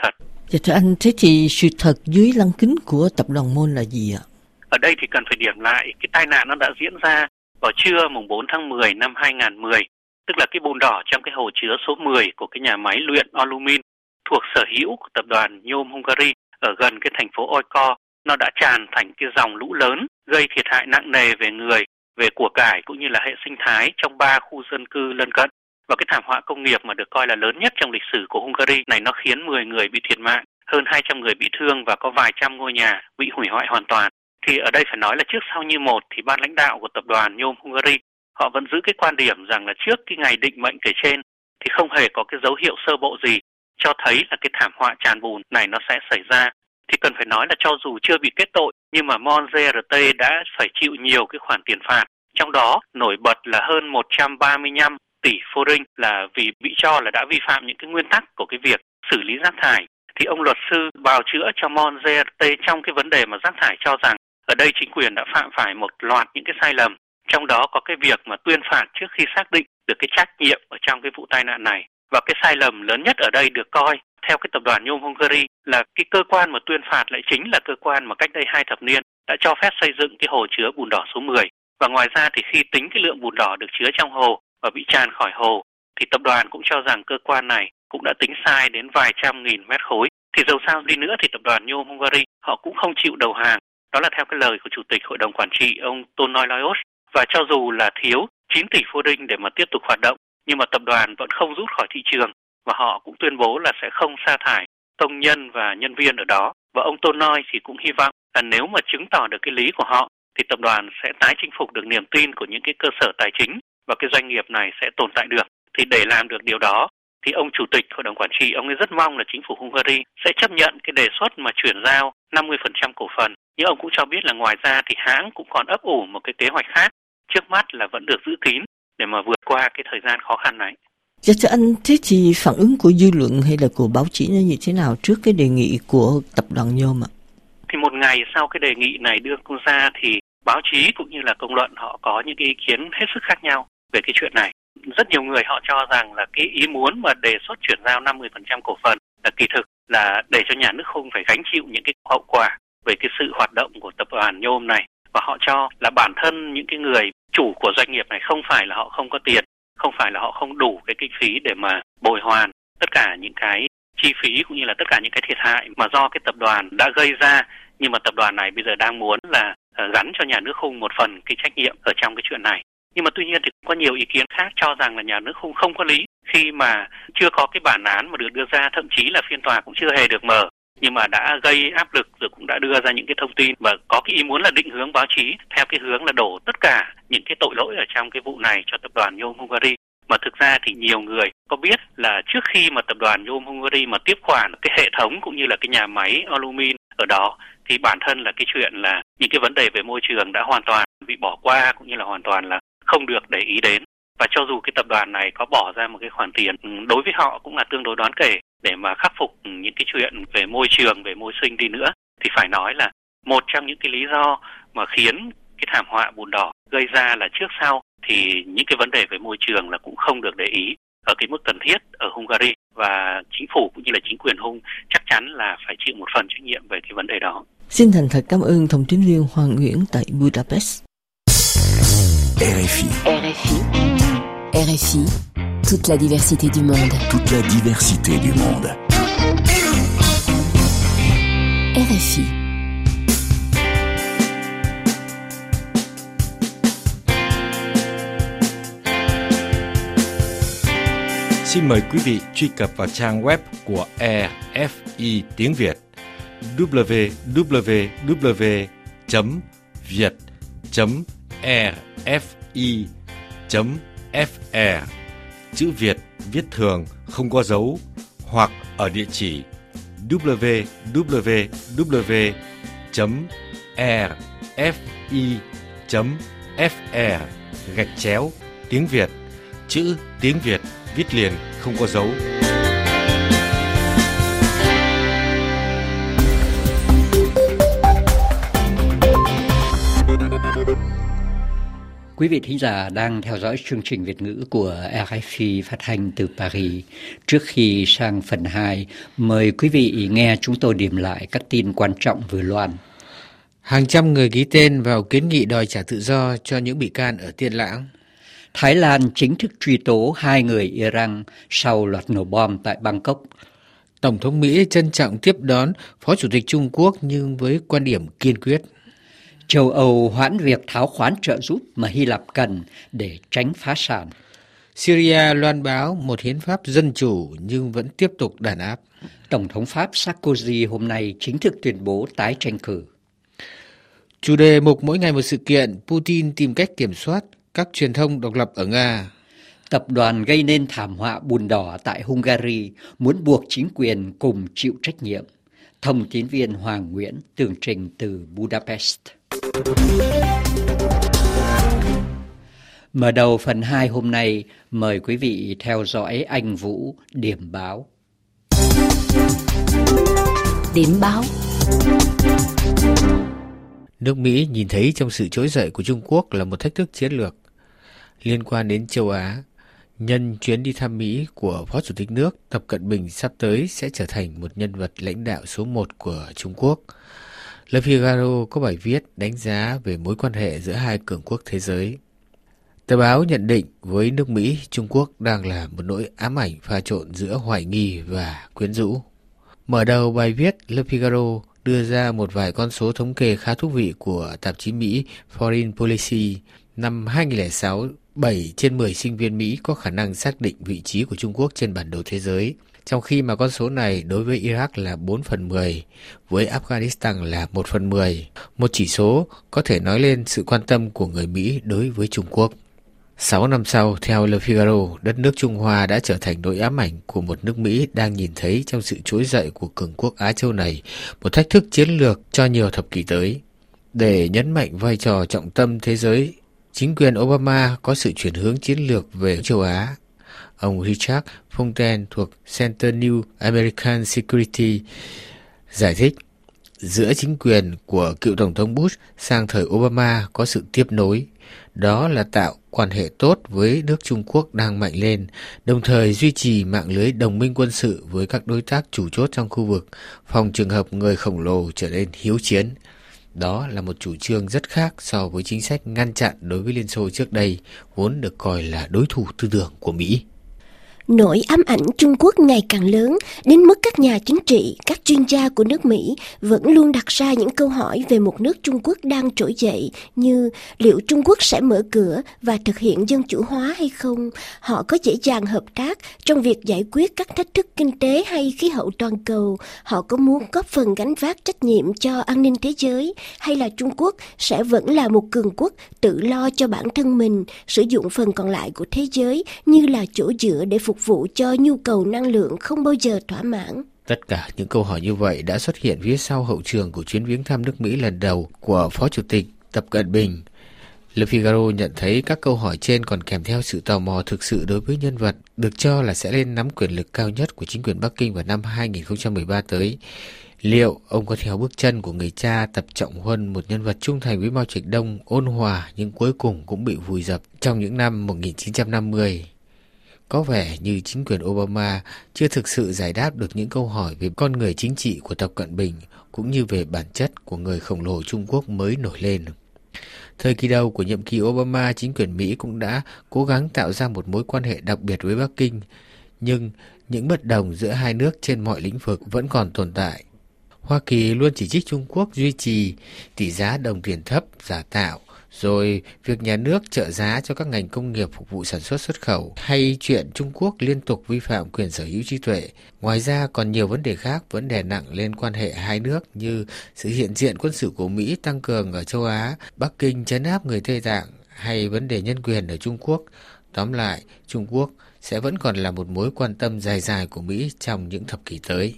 Dạ thưa anh, thế thì sự thật dưới lăng kính của tập đoàn MOL là gì ạ? Ở đây thì cần phải điểm lại cái tai nạn nó đã diễn ra vào trưa mùng 4 tháng 10 năm 2010, tức là cái bùn đỏ trong cái hồ chứa số 10 của cái nhà máy luyện alumin thuộc sở hữu của tập đoàn nhôm Hungary ở gần cái thành phố Oikor, nó đã tràn thành cái dòng lũ lớn, gây thiệt hại nặng nề về người, về của cải cũng như là hệ sinh thái trong 3 khu dân cư lân cận. Và cái thảm họa công nghiệp mà được coi là lớn nhất trong lịch sử của Hungary này, nó khiến 10 người bị thiệt mạng, hơn 200 người bị thương và có vài trăm ngôi nhà bị hủy hoại hoàn toàn. Thì ở đây phải nói là trước sau như một thì ban lãnh đạo của tập đoàn nhôm Hungary họ vẫn giữ cái quan điểm rằng là trước cái ngày định mệnh kể trên thì không hề có cái dấu hiệu sơ bộ gì cho thấy là cái thảm họa tràn bùn này nó sẽ xảy ra. Thì cần phải nói là cho dù chưa bị kết tội nhưng mà MOL GRT đã phải chịu nhiều cái khoản tiền phạt, trong đó nổi bật là hơn 135 tỷ forints là vì bị cho là đã vi phạm những cái nguyên tắc của cái việc xử lý rác thải. Thì ông luật sư bào chữa cho MOL GRT trong cái vấn đề mà rác thải cho rằng ở đây chính quyền đã phạm phải một loạt những cái sai lầm, trong đó có cái việc mà tuyên phạt trước khi xác định được cái trách nhiệm ở trong cái vụ tai nạn này. Và cái sai lầm lớn nhất ở đây được coi theo cái tập đoàn nhôm Hungary là cái cơ quan mà tuyên phạt lại chính là cơ quan mà cách đây 2 thập niên đã cho phép xây dựng cái hồ chứa bùn đỏ số 10. Và ngoài ra thì khi tính cái lượng bùn đỏ được chứa trong hồ và bị tràn khỏi hồ thì tập đoàn cũng cho rằng cơ quan này cũng đã tính sai đến vài trăm nghìn mét khối. Thì dầu sao đi nữa thì tập đoàn nhôm Hungary họ cũng không chịu đầu hàng. Đó là theo cái lời của Chủ tịch Hội đồng Quản trị ông Tonoi Lajos. Và cho dù là thiếu 9 tỷ forints để mà tiếp tục hoạt động, nhưng mà tập đoàn vẫn không rút khỏi thị trường và họ cũng tuyên bố là sẽ không sa thải công nhân và nhân viên ở đó. Và ông Tonoi thì cũng hy vọng là nếu mà chứng tỏ được cái lý của họ thì tập đoàn sẽ tái chinh phục được niềm tin của những cái cơ sở tài chính và cái doanh nghiệp này sẽ tồn tại được. Thì để làm được điều đó thì ông Chủ tịch Hội đồng Quản trị ông ấy rất mong là chính phủ Hungary sẽ chấp nhận cái đề xuất mà chuyển giao 50% cổ phần. Nhưng ông cũng cho biết là ngoài ra thì hãng cũng còn ấp ủ một cái kế hoạch khác, trước mắt là vẫn được giữ kín để mà vượt qua cái thời gian khó khăn này. Dạ thưa anh, thế thì phản ứng của dư luận hay là của báo chí nó như thế nào trước cái đề nghị của tập đoàn nhôm ạ? Thì một ngày sau cái đề nghị này đưa ra thì báo chí cũng như là công luận họ có những cái ý kiến hết sức khác nhau về cái chuyện này. Rất nhiều người họ cho rằng là cái ý muốn mà đề xuất chuyển giao 50% cổ phần là kỳ thực là để cho nhà nước không phải gánh chịu những cái hậu quả về cái sự hoạt động của tập đoàn nhôm này. Và họ cho là bản thân những cái người chủ của doanh nghiệp này không phải là họ không có tiền, không phải là họ không đủ cái kinh phí để mà bồi hoàn tất cả những cái chi phí cũng như là tất cả những cái thiệt hại mà do cái tập đoàn đã gây ra. Nhưng mà tập đoàn này bây giờ đang muốn là gắn cho nhà nước Hung một phần cái trách nhiệm ở trong cái chuyện này. Nhưng mà tuy nhiên thì có nhiều ý kiến khác cho rằng là nhà nước Hung không có lý khi mà chưa có cái bản án mà được đưa ra, thậm chí là phiên tòa cũng chưa hề được mở, nhưng mà đã gây áp lực rồi cũng đã đưa ra những cái thông tin và có cái ý muốn là định hướng báo chí theo cái hướng là đổ tất cả những cái tội lỗi ở trong cái vụ này cho tập đoàn nhôm Hungary. Mà thực ra thì nhiều người có biết là trước khi mà tập đoàn nhôm Hungary mà tiếp quản cái hệ thống cũng như là cái nhà máy alumin ở đó thì bản thân là cái chuyện là những cái vấn đề về môi trường đã hoàn toàn bị bỏ qua cũng như là hoàn toàn là không được để ý đến. Và cho dù cái tập đoàn này có bỏ ra một cái khoản tiền đối với họ cũng là tương đối đáng kể để mà khắc phục những cái chuyện về môi trường, về môi sinh đi nữa, thì phải nói là một trong những cái lý do mà khiến cái thảm họa bùn đỏ gây ra là trước sau thì những cái vấn đề về môi trường là cũng không được để ý ở cái mức cần thiết ở Hungary, và chính phủ cũng như là chính quyền Hung chắc chắn là phải chịu một phần trách nhiệm về cái vấn đề đó. Xin thành thật cảm ơn thông tín viên Hoàng Nguyễn tại Budapest. RFI. RFI. RFI. Toute la diversité du monde. Toute la diversité du monde. RFI. Xin mời quý vị truy cập vào trang web của RFI tiếng Việt www.rfi.fr, chữ Việt viết thường không có dấu, hoặc ở địa chỉ www.rfi.fr/tiếng Việt, chữ tiếng Việt viết liền không có dấu. Quý vị thính giả đang theo dõi chương trình Việt ngữ của RFI phát hành từ Paris. Trước khi sang phần 2, mời quý vị nghe chúng tôi điểm lại các tin quan trọng vừa loan. Hàng trăm người ký tên vào kiến nghị đòi trả tự do cho những bị can ở Tiên Lãng. Thái Lan chính thức truy tố 2 người Iran sau loạt nổ bom tại Bangkok. Tổng thống Mỹ trân trọng tiếp đón Phó Chủ tịch Trung Quốc nhưng với quan điểm kiên quyết. Châu Âu hoãn việc tháo khoán trợ giúp mà Hy Lạp cần để tránh phá sản. Syria loan báo một hiến pháp dân chủ nhưng vẫn tiếp tục đàn áp. Tổng thống Pháp Sarkozy hôm nay chính thức tuyên bố tái tranh cử. Chủ đề mục mỗi ngày một sự kiện, Putin tìm cách kiểm soát các truyền thông độc lập ở Nga. Tập đoàn gây nên thảm họa bùn đỏ tại Hungary muốn buộc chính quyền cùng chịu trách nhiệm. Thông tín viên Hoàng Nguyễn tường trình từ Budapest. Mở đầu phần 2 hôm nay, mời quý vị theo dõi Anh Vũ điểm báo. Điểm báo. Nước Mỹ nhìn thấy trong sự trỗi dậy của Trung Quốc là một thách thức chiến lược liên quan đến châu Á. Nhân chuyến đi thăm Mỹ của Phó Chủ tịch nước Tập Cận Bình sắp tới sẽ trở thành một nhân vật lãnh đạo số 1 của Trung Quốc. Le Figaro có bài viết đánh giá về mối quan hệ giữa hai cường quốc thế giới. Tờ báo nhận định với nước Mỹ, Trung Quốc đang là một nỗi ám ảnh pha trộn giữa hoài nghi và quyến rũ. Mở đầu bài viết, Le Figaro đưa ra một vài con số thống kê khá thú vị của tạp chí Mỹ Foreign Policy. Năm 2006, 7 trên 10 sinh viên Mỹ có khả năng xác định vị trí của Trung Quốc trên bản đồ thế giới, trong khi mà con số này đối với Iraq là 4/10, với Afghanistan là 1/10, một chỉ số có thể nói lên sự quan tâm của người Mỹ đối với Trung Quốc. 6 năm sau, theo Le Figaro, đất nước Trung Hoa đã trở thành nỗi ám ảnh của một nước Mỹ đang nhìn thấy trong sự trỗi dậy của cường quốc Á Châu này một thách thức chiến lược cho nhiều thập kỷ tới. Để nhấn mạnh vai trò trọng tâm thế giới, chính quyền Obama có sự chuyển hướng chiến lược về châu Á. Ông Richard Fontaine thuộc Center New American Security giải thích, giữa chính quyền của cựu Tổng thống Bush sang thời Obama có sự tiếp nối, đó là tạo quan hệ tốt với nước Trung Quốc đang mạnh lên, đồng thời duy trì mạng lưới đồng minh quân sự với các đối tác chủ chốt trong khu vực, phòng trường hợp người khổng lồ trở nên hiếu chiến. Đó là một chủ trương rất khác so với chính sách ngăn chặn đối với Liên Xô trước đây, vốn được coi là đối thủ tư tưởng của Mỹ. Nỗi ám ảnh Trung Quốc ngày càng lớn đến mức các nhà chính trị, các chuyên gia của nước Mỹ vẫn luôn đặt ra những câu hỏi về một nước Trung Quốc đang trỗi dậy như liệu Trung Quốc sẽ mở cửa và thực hiện dân chủ hóa hay không? Họ có dễ dàng hợp tác trong việc giải quyết các thách thức kinh tế hay khí hậu toàn cầu? Họ có muốn góp phần gánh vác trách nhiệm cho an ninh thế giới? Hay là Trung Quốc sẽ vẫn là một cường quốc tự lo cho bản thân mình, sử dụng phần còn lại của thế giới như là chỗ dựa để phục vụ cho nhu cầu năng lượng không bao giờ thỏa mãn? Tất cả những câu hỏi như vậy đã xuất hiện phía sau hậu trường của chuyến viếng thăm nước Mỹ lần đầu của Phó Chủ tịch Tập Cận Bình. Le Figaro nhận thấy các câu hỏi trên còn kèm theo sự tò mò thực sự đối với nhân vật được cho là sẽ lên nắm quyền lực cao nhất của chính quyền Bắc Kinh vào năm 2013 tới. Liệu ông có theo bước chân của người cha Tập Trọng Huân, một nhân vật trung thành với Mao Trạch Đông, ôn hòa nhưng cuối cùng cũng bị vùi dập trong những năm 1950? Có vẻ như chính quyền Obama chưa thực sự giải đáp được những câu hỏi về con người chính trị của Tập Cận Bình cũng như về bản chất của người khổng lồ Trung Quốc mới nổi lên. Thời kỳ đầu của nhiệm kỳ Obama, chính quyền Mỹ cũng đã cố gắng tạo ra một mối quan hệ đặc biệt với Bắc Kinh, nhưng những bất đồng giữa hai nước trên mọi lĩnh vực vẫn còn tồn tại. Hoa Kỳ luôn chỉ trích Trung Quốc duy trì tỷ giá đồng tiền thấp, giả tạo, rồi việc nhà nước trợ giá cho các ngành công nghiệp phục vụ sản xuất xuất khẩu, hay chuyện Trung Quốc liên tục vi phạm quyền sở hữu trí tuệ. Ngoài ra còn nhiều vấn đề khác vẫn đè nặng lên quan hệ hai nước như sự hiện diện quân sự của Mỹ tăng cường ở châu Á, Bắc Kinh trấn áp người Tây Tạng hay vấn đề nhân quyền ở Trung Quốc. Tóm lại, Trung Quốc sẽ vẫn còn là một mối quan tâm dài dài của Mỹ trong những thập kỷ tới.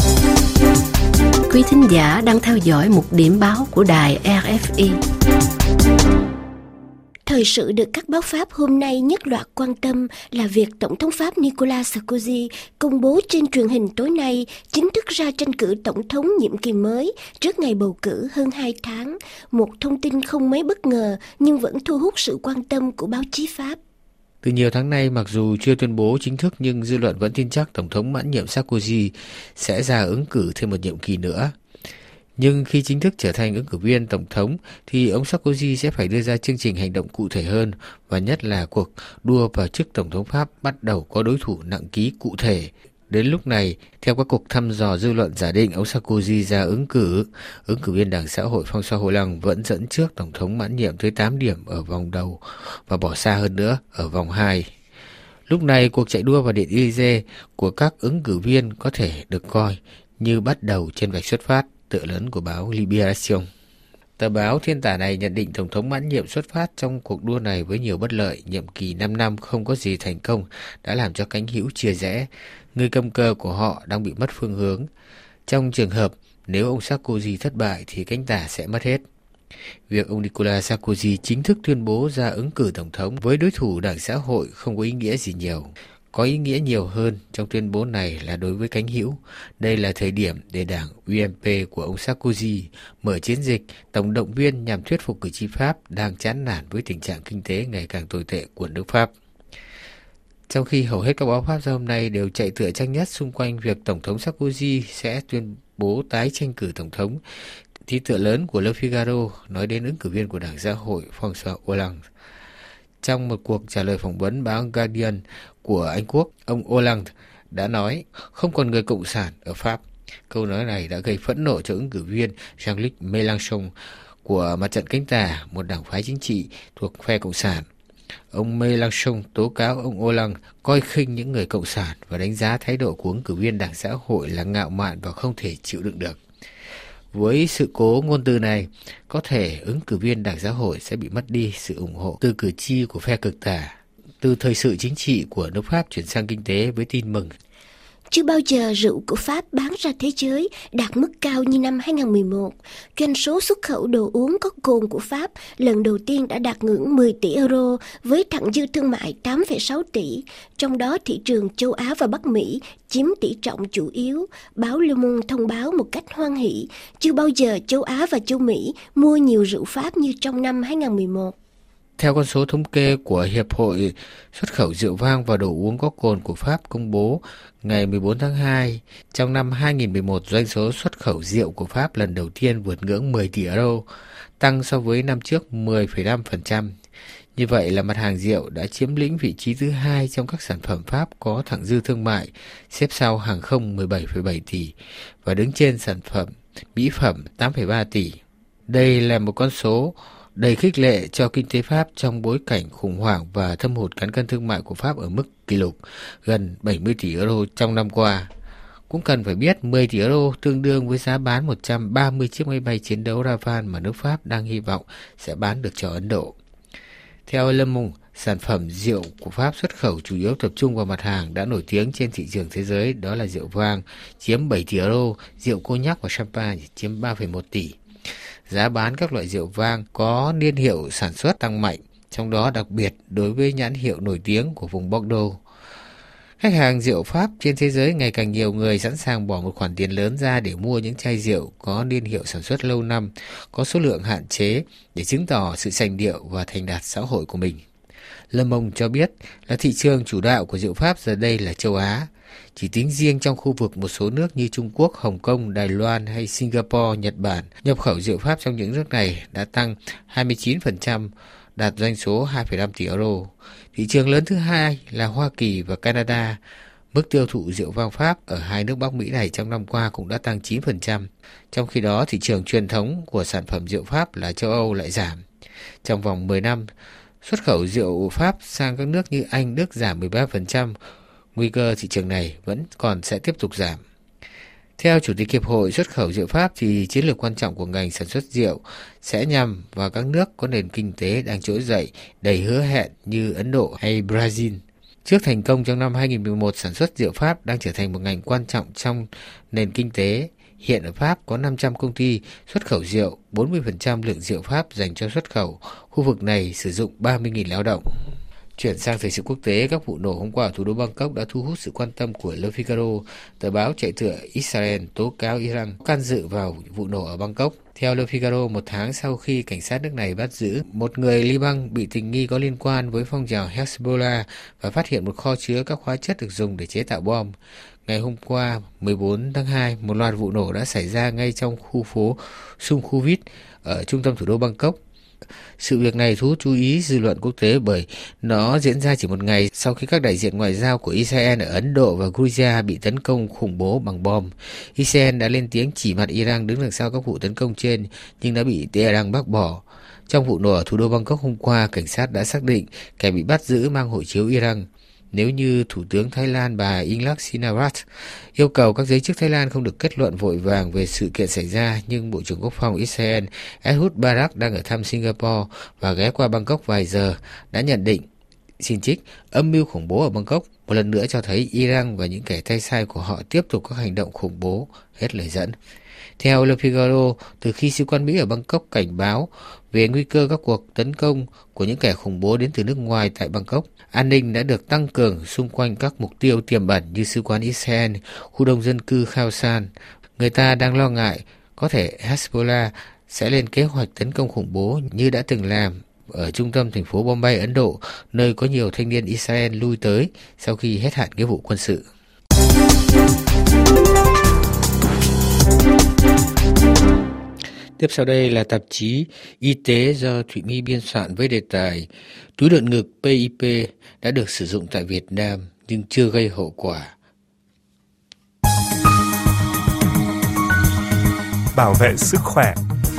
Quý thính giả đang theo dõi một điểm báo của đài RFI. Thời sự được các báo Pháp hôm nay nhất loạt quan tâm là việc Tổng thống Pháp Nicolas Sarkozy công bố trên truyền hình tối nay chính thức ra tranh cử Tổng thống nhiệm kỳ mới trước ngày bầu cử hơn 2 tháng. Một thông tin không mấy bất ngờ nhưng vẫn thu hút sự quan tâm của báo chí Pháp. Từ nhiều tháng nay, mặc dù chưa tuyên bố chính thức nhưng dư luận vẫn tin chắc Tổng thống mãn nhiệm Sarkozy sẽ ra ứng cử thêm một nhiệm kỳ nữa. Nhưng khi chính thức trở thành ứng cử viên Tổng thống thì ông Sarkozy sẽ phải đưa ra chương trình hành động cụ thể hơn, và nhất là cuộc đua vào chức Tổng thống Pháp bắt đầu có đối thủ nặng ký cụ thể. Đến lúc này, theo các cuộc thăm dò dư luận giả định ông Sarkozy ra ứng cử viên Đảng Xã hội François Hollande vẫn dẫn trước Tổng thống mãn nhiệm tới 8 điểm ở vòng đầu và bỏ xa hơn nữa ở vòng 2. Lúc này, cuộc chạy đua vào Điện Élysée của các ứng cử viên có thể được coi như bắt đầu trên vạch xuất phát, tựa lớn của báo Libération. Tờ báo thiên tả này nhận định Tổng thống mãn nhiệm xuất phát trong cuộc đua này với nhiều bất lợi, nhiệm kỳ 5 năm không có gì thành công đã làm cho cánh hữu chia rẽ, người cầm cờ của họ đang bị mất phương hướng. Trong trường hợp nếu ông Sarkozy thất bại thì cánh tả sẽ mất hết. Việc ông Nicolas Sarkozy chính thức tuyên bố ra ứng cử Tổng thống với đối thủ Đảng Xã hội không có ý nghĩa gì nhiều. Có ý nghĩa nhiều hơn trong tuyên bố này là đối với cánh hữu. Đây là thời điểm để đảng UMP của ông Sarkozy mở chiến dịch tổng động viên nhằm thuyết phục cử tri Pháp đang chán nản với tình trạng kinh tế ngày càng tồi tệ của nước Pháp. Trong khi hầu hết các báo Pháp ra hôm nay đều chạy tựa tranh nhất xung quanh việc Tổng thống Sarkozy sẽ tuyên bố tái tranh cử Tổng thống, thì tựa lớn của Le Figaro nói đến ứng cử viên của Đảng Xã hội François Hollande. Trong một cuộc trả lời phỏng vấn báo Guardian của Anh Quốc, ông Hollande đã nói không còn người cộng sản ở Pháp. Câu nói này đã gây phẫn nộ cho ứng cử viên Jean-Luc Mélenchon của mặt trận cánh tả, một đảng phái chính trị thuộc phe cộng sản. Ông Mélenchon tố cáo ông Hollande coi khinh những người cộng sản và đánh giá thái độ của ứng cử viên Đảng Xã hội là ngạo mạn và không thể chịu đựng được. Với sự cố ngôn từ này, có thể ứng cử viên Đảng Xã hội sẽ bị mất đi sự ủng hộ từ cử tri của phe cực tả. Từ thời sự chính trị của nước Pháp chuyển sang kinh tế với tin mừng. Chưa bao giờ rượu của Pháp bán ra thế giới đạt mức cao như năm 2011. Doanh số xuất khẩu đồ uống có cồn của Pháp lần đầu tiên đã đạt ngưỡng 10 tỷ euro với thặng dư thương mại 8,6 tỷ. Trong đó thị trường châu Á và Bắc Mỹ chiếm tỷ trọng chủ yếu. Báo Le Monde thông báo một cách hoan hỷ, chưa bao giờ châu Á và châu Mỹ mua nhiều rượu Pháp như trong năm 2011. Theo con số thống kê của Hiệp hội xuất khẩu rượu vang và đồ uống có cồn của Pháp công bố ngày 14 tháng 2, trong năm 2011, doanh số xuất khẩu rượu của Pháp lần đầu tiên vượt ngưỡng 10 tỷ euro, tăng so với năm trước 10,5%. Như vậy là mặt hàng rượu đã chiếm lĩnh vị trí thứ 2 trong các sản phẩm Pháp có thặng dư thương mại, xếp sau hàng không 17,7 tỷ và đứng trên sản phẩm mỹ phẩm 8,3 tỷ. Đây là một con số đầy khích lệ cho kinh tế Pháp trong bối cảnh khủng hoảng và thâm hụt cán cân thương mại của Pháp ở mức kỷ lục gần 70 tỷ euro trong năm qua. Cũng cần phải biết 10 tỷ euro tương đương với giá bán 130 chiếc máy bay chiến đấu Rafale mà nước Pháp đang hy vọng sẽ bán được cho Ấn Độ. Theo Le Monde, sản phẩm rượu của Pháp xuất khẩu chủ yếu tập trung vào mặt hàng đã nổi tiếng trên thị trường thế giới, đó là rượu vang chiếm 7 tỷ euro, rượu cognac và champagne chiếm 3,1 tỷ. Giá bán các loại rượu vang có niên hiệu sản xuất tăng mạnh, trong đó đặc biệt đối với nhãn hiệu nổi tiếng của vùng Bordeaux. Khách hàng rượu Pháp trên thế giới ngày càng nhiều người sẵn sàng bỏ một khoản tiền lớn ra để mua những chai rượu có niên hiệu sản xuất lâu năm, có số lượng hạn chế để chứng tỏ sự sành điệu và thành đạt xã hội của mình. Le Monde cho biết là thị trường chủ đạo của rượu Pháp giờ đây là châu Á. Chỉ tính riêng trong khu vực một số nước như Trung Quốc, Hồng Kông, Đài Loan hay Singapore, Nhật Bản, nhập khẩu rượu Pháp trong những nước này đã tăng 29%, đạt doanh số 2,5 tỷ euro. Thị trường lớn thứ hai là Hoa Kỳ và Canada. Mức tiêu thụ rượu vang Pháp ở hai nước Bắc Mỹ này trong năm qua cũng đã tăng 9%. Trong khi đó, thị trường truyền thống của sản phẩm rượu Pháp là châu Âu lại giảm. Trong vòng 10 năm, xuất khẩu rượu Pháp sang các nước như Anh, Đức giảm 13%. Nguy cơ thị trường này vẫn còn sẽ tiếp tục giảm. Theo Chủ tịch Hiệp hội xuất khẩu rượu Pháp thì chiến lược quan trọng của ngành sản xuất rượu sẽ nhằm vào các nước có nền kinh tế đang trỗi dậy đầy hứa hẹn như Ấn Độ hay Brazil. Trước thành công trong năm 2011, sản xuất rượu Pháp đang trở thành một ngành quan trọng trong nền kinh tế. Hiện ở Pháp có 500 công ty xuất khẩu rượu, 40% lượng rượu Pháp dành cho xuất khẩu. Khu vực này sử dụng 30.000 lao động. Chuyển sang thời sự quốc tế, các vụ nổ hôm qua ở thủ đô Bangkok đã thu hút sự quan tâm của Le Figaro. Tờ báo chạy tựa Israel tố cáo Iran can dự vào vụ nổ ở Bangkok. Theo Le Figaro, một tháng sau khi cảnh sát nước này bắt giữ một người Liban bị tình nghi có liên quan với phong trào Hezbollah và phát hiện một kho chứa các hóa chất được dùng để chế tạo bom. Ngày hôm qua, 14 tháng 2, một loạt vụ nổ đã xảy ra ngay trong khu phố Sukhumvit ở trung tâm thủ đô Bangkok. Sự việc này thu hút chú ý dư luận quốc tế bởi nó diễn ra chỉ một ngày sau khi các đại diện ngoại giao của Israel ở Ấn Độ và Georgia bị tấn công khủng bố bằng bom. Israel đã lên tiếng chỉ mặt Iran đứng đằng sau các vụ tấn công trên, nhưng đã bị Tehran bác bỏ. Trong vụ nổ ở thủ đô Bangkok hôm qua, cảnh sát đã xác định kẻ bị bắt giữ mang hộ chiếu Iran. Nếu như Thủ tướng Thái Lan bà Yingluck Shinawatra yêu cầu các giới chức Thái Lan không được kết luận vội vàng về sự kiện xảy ra, nhưng Bộ trưởng Quốc phòng Israel Ehud Barak đang ở thăm Singapore và ghé qua Bangkok vài giờ đã nhận định, xin trích, âm mưu khủng bố ở Bangkok một lần nữa cho thấy Iran và những kẻ tay sai của họ tiếp tục các hành động khủng bố, hết lời dẫn. Theo Le Figaro, từ khi sứ quán Mỹ ở Bangkok cảnh báo về nguy cơ các cuộc tấn công của những kẻ khủng bố đến từ nước ngoài tại Bangkok, an ninh đã được tăng cường xung quanh các mục tiêu tiềm ẩn như sứ quán Israel, khu đông dân cư Khao San. Người ta đang lo ngại có thể Hezbollah sẽ lên kế hoạch tấn công khủng bố như đã từng làm ở trung tâm thành phố Bombay, Ấn Độ, nơi có nhiều thanh niên Israel lui tới sau khi hết hạn nghĩa vụ quân sự. Tiếp sau đây là tạp chí Y tế do Thụy My biên soạn với đề tài túi đựng ngực PIP đã được sử dụng tại Việt Nam nhưng chưa gây hậu quả. Bảo vệ sức khỏe.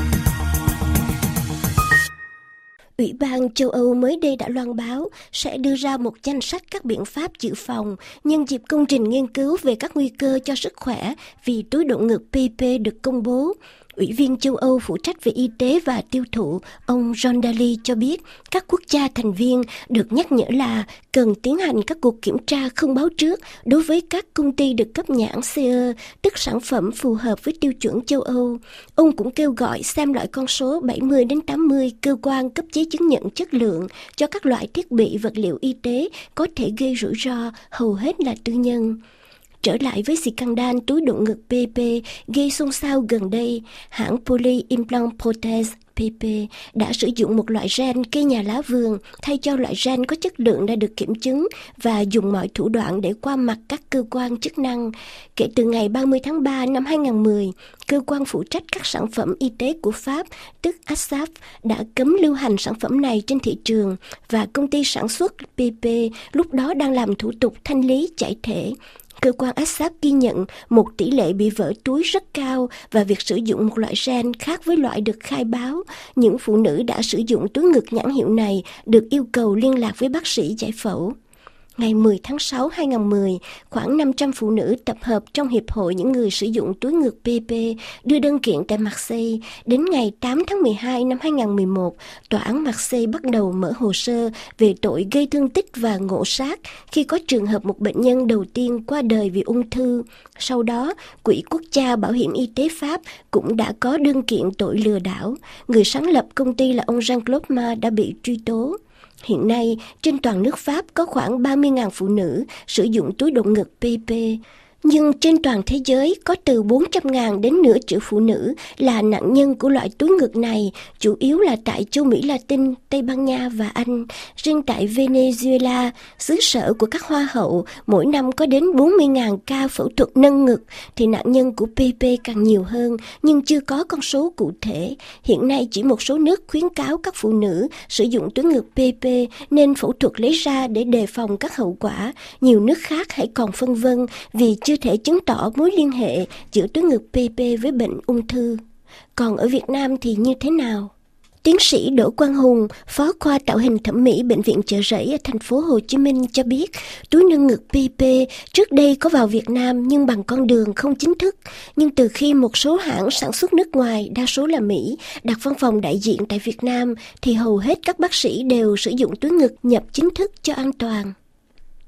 Ủy ban châu Âu mới đây đã loan báo sẽ đưa ra một danh sách các biện pháp dự phòng nhân dịp công trình nghiên cứu về các nguy cơ cho sức khỏe vì túi đựng ngực PIP được công bố. Ủy viên châu Âu phụ trách về y tế và tiêu thụ, ông John Daly cho biết các quốc gia thành viên được nhắc nhở là cần tiến hành các cuộc kiểm tra không báo trước đối với các công ty được cấp nhãn CE, tức sản phẩm phù hợp với tiêu chuẩn châu Âu. Ông cũng kêu gọi xem lại con số 70 đến 80 cơ quan cấp giấy chứng nhận chất lượng cho các loại thiết bị vật liệu y tế có thể gây rủi ro, hầu hết là tư nhân. Trở lại với scandal túi đựng ngực PP gây xôn xao gần đây, hãng Poly Implant Prothese PP đã sử dụng một loại gen cây nhà lá vườn thay cho loại gen có chất lượng đã được kiểm chứng và dùng mọi thủ đoạn để qua mặt các cơ quan chức năng. Kể từ ngày 30 tháng 3 năm 2010, cơ quan phụ trách các sản phẩm y tế của Pháp, tức ASAP, đã cấm lưu hành sản phẩm này trên thị trường và công ty sản xuất PP lúc đó đang làm thủ tục thanh lý giải thể. Cơ quan ASAP ghi nhận một tỷ lệ bị vỡ túi rất cao và việc sử dụng một loại gen khác với loại được khai báo. Những phụ nữ đã sử dụng túi ngực nhãn hiệu này được yêu cầu liên lạc với bác sĩ giải phẫu. Ngày 10 tháng 6 2010, khoảng 500 phụ nữ tập hợp trong Hiệp hội những người sử dụng túi ngực PP đưa đơn kiện tại Marseille. Đến ngày 8 tháng 12 năm 2011, Tòa án Marseille bắt đầu mở hồ sơ về tội gây thương tích và ngộ sát khi có trường hợp một bệnh nhân đầu tiên qua đời vì ung thư. Sau đó, Quỹ Quốc gia Bảo hiểm Y tế Pháp cũng đã có đơn kiện tội lừa đảo. Người sáng lập công ty là ông Jean-Claude Ma đã bị truy tố. Hiện nay, trên toàn nước Pháp có khoảng 30.000 phụ nữ sử dụng túi đựng ngực PP. Nhưng trên toàn thế giới có từ 400.000 đến nửa triệu phụ nữ là nạn nhân của loại túi ngực này, chủ yếu là tại châu Mỹ Latin, Tây Ban Nha và Anh. Riêng tại Venezuela, xứ sở của các hoa hậu, mỗi năm có đến 40.000 ca phẫu thuật nâng ngực, thì nạn nhân của PP càng nhiều hơn, nhưng chưa có con số cụ thể. Hiện nay chỉ một số nước khuyến cáo các phụ nữ sử dụng túi ngực PP nên phẫu thuật lấy ra để đề phòng các hậu quả. Nhiều nước khác hãy còn phân vân vì chưa thể chứng tỏ mối liên hệ giữa túi ngực PP với bệnh ung thư. Còn ở Việt Nam thì như thế nào? Tiến sĩ Đỗ Quang Hùng, Phó khoa tạo hình thẩm mỹ Bệnh viện Chợ Rẫy ở thành phố Hồ Chí Minh cho biết, túi nâng ngực PP trước đây có vào Việt Nam nhưng bằng con đường không chính thức. Nhưng từ khi một số hãng sản xuất nước ngoài, đa số là Mỹ, đặt văn phòng đại diện tại Việt Nam, thì hầu hết các bác sĩ đều sử dụng túi ngực nhập chính thức cho an toàn.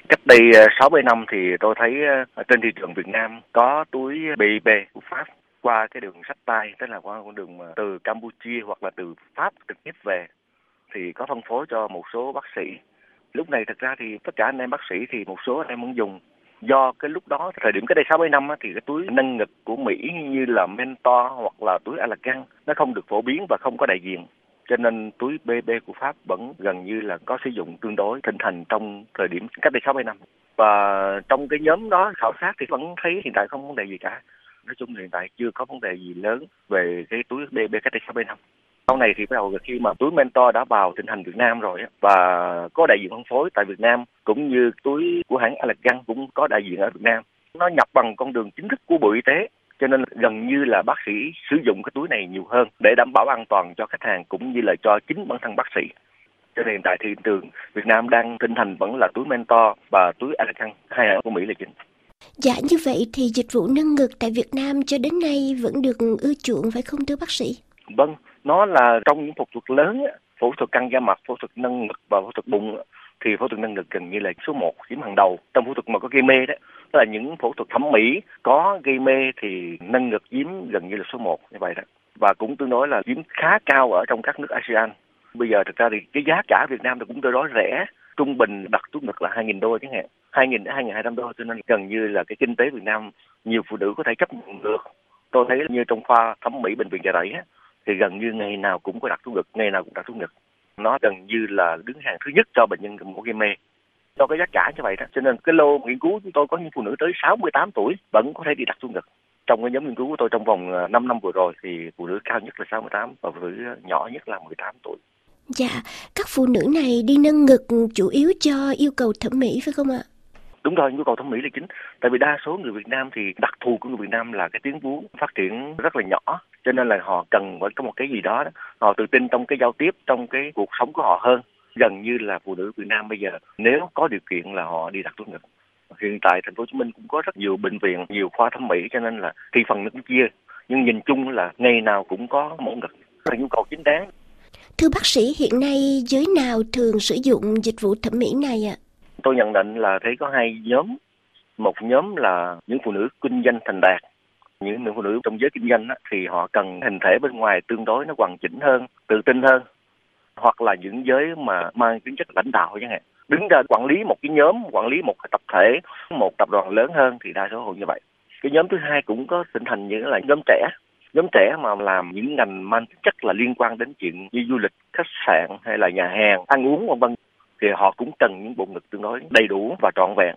Cách đây 60 năm thì tôi thấy trên thị trường Việt Nam có túi BIP của Pháp qua cái đường xách tay, tức là qua con đường mà từ Campuchia hoặc là từ Pháp trực tiếp về, thì có phân phối cho một số bác sĩ. Lúc này thực ra thì tất cả anh em bác sĩ thì một số anh em muốn dùng. Do cái lúc đó, thời điểm cách đây 60 năm thì cái túi nâng ngực của Mỹ như là Mentor hoặc là túi Elegant nó không được phổ biến và không có đại diện. Cho nên túi BB của Pháp vẫn gần như là có sử dụng tương đối thịnh hành trong thời điểm cách đây 60 năm. Và trong cái nhóm đó khảo sát thì vẫn thấy hiện tại không có vấn đề gì cả. Nói chung hiện tại chưa có vấn đề gì lớn về cái túi BB cách đây 60 năm. Sau này thì bắt đầu khi mà túi Mentor đã vào thịnh hành Việt Nam rồi và có đại diện phân phối tại Việt Nam, cũng như túi của hãng Elegant cũng có đại diện ở Việt Nam. Nó nhập bằng con đường chính thức của Bộ Y tế, cho nên gần như là bác sĩ sử dụng cái túi này nhiều hơn để đảm bảo an toàn cho khách hàng cũng như là cho chính bản thân bác sĩ. Cho nên hiện tại thị trường Việt Nam đang thịnh hành vẫn là túi Mentor và túi Elegant, hai hãng của Mỹ là chính. Dạ, như vậy thì dịch vụ nâng ngực tại Việt Nam cho đến nay vẫn được ưa chuộng phải không thưa bác sĩ? Vâng, nó là trong những phẫu thuật lớn, phẫu thuật căng da mặt, phẫu thuật nâng ngực và phẫu thuật bụng, thì phẫu thuật nâng ngực gần như là số 1 chiếm hàng đầu. Trong phẫu thuật mà có gây mê đó, tức là những phẫu thuật thẩm mỹ có gây mê thì nâng ngực chiếm gần như là số 1 như vậy đó. Và cũng tương đối là chiếm khá cao ở trong các nước ASEAN. Bây giờ thực ra thì cái giá cả Việt Nam thì cũng tương đối rẻ. Trung bình đặt túi ngực là 2.000 đô chẳng hạn, 2.000 đến 2.200 đô, cho nên gần như là cái kinh tế Việt Nam nhiều phụ nữ có thể chấp nhận được. Tôi thấy như trong khoa thẩm mỹ bệnh viện Chợ Rẫy thì gần như ngày nào cũng có đặt túi ngực, ngày nào cũng đặt túi ngực. Nó gần như là đứng hàng thứ nhất cho bệnh nhân mổ gây mê. Do cái giá cả như vậy đó, cho nên cái lô nghiên cứu chúng tôi có những phụ nữ tới 68 tuổi vẫn có thể đi đặt túi ngực. Trong cái nhóm nghiên cứu của tôi trong vòng 5 năm vừa rồi thì phụ nữ cao nhất là 68 và phụ nữ nhỏ nhất là 18 tuổi. Dạ, các phụ nữ này đi nâng ngực chủ yếu cho yêu cầu thẩm mỹ phải không ạ? Đúng rồi, nhu cầu thẩm mỹ là chính. Tại vì đa số người Việt Nam thì đặc thù của người Việt Nam là cái tiếng vú phát triển rất là nhỏ, cho nên là họ cần phải có một cái gì đó, họ tự tin trong cái giao tiếp, trong cái cuộc sống của họ hơn. Gần như là phụ nữ Việt Nam bây giờ nếu có điều kiện là họ đi đặt túi ngực. Hiện tại thành phố Hồ Chí Minh cũng có rất nhiều bệnh viện, nhiều khoa thẩm mỹ, cho nên là thị phần nó cũng chia, nhưng nhìn chung là ngày nào cũng có mổ ngực, là nhu cầu chính đáng. Thưa bác sĩ, hiện nay giới nào thường sử dụng dịch vụ thẩm mỹ này ạ? Tôi nhận định là thấy có hai nhóm. Một nhóm là những phụ nữ kinh doanh thành đạt. Những phụ nữ trong giới kinh doanh thì họ cần hình thể bên ngoài tương đối nó hoàn chỉnh hơn, tự tin hơn. Hoặc là những giới mà mang tính chất lãnh đạo chẳng hạn. Đứng ra quản lý một cái nhóm, quản lý một tập thể, một tập đoàn lớn hơn thì đa số như vậy. Cái nhóm thứ hai cũng có hình thành những là nhóm trẻ. Nhóm trẻ mà làm những ngành mang tính chất là liên quan đến chuyện như du lịch, khách sạn hay là nhà hàng, ăn uống v.v. thì họ cũng cần những bộ ngực tương đối đầy đủ và trọn vẹn.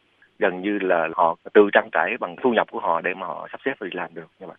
Gần như là họ tự trang trải bằng thu nhập của họ để mà họ sắp xếp và đi làm được như vậy.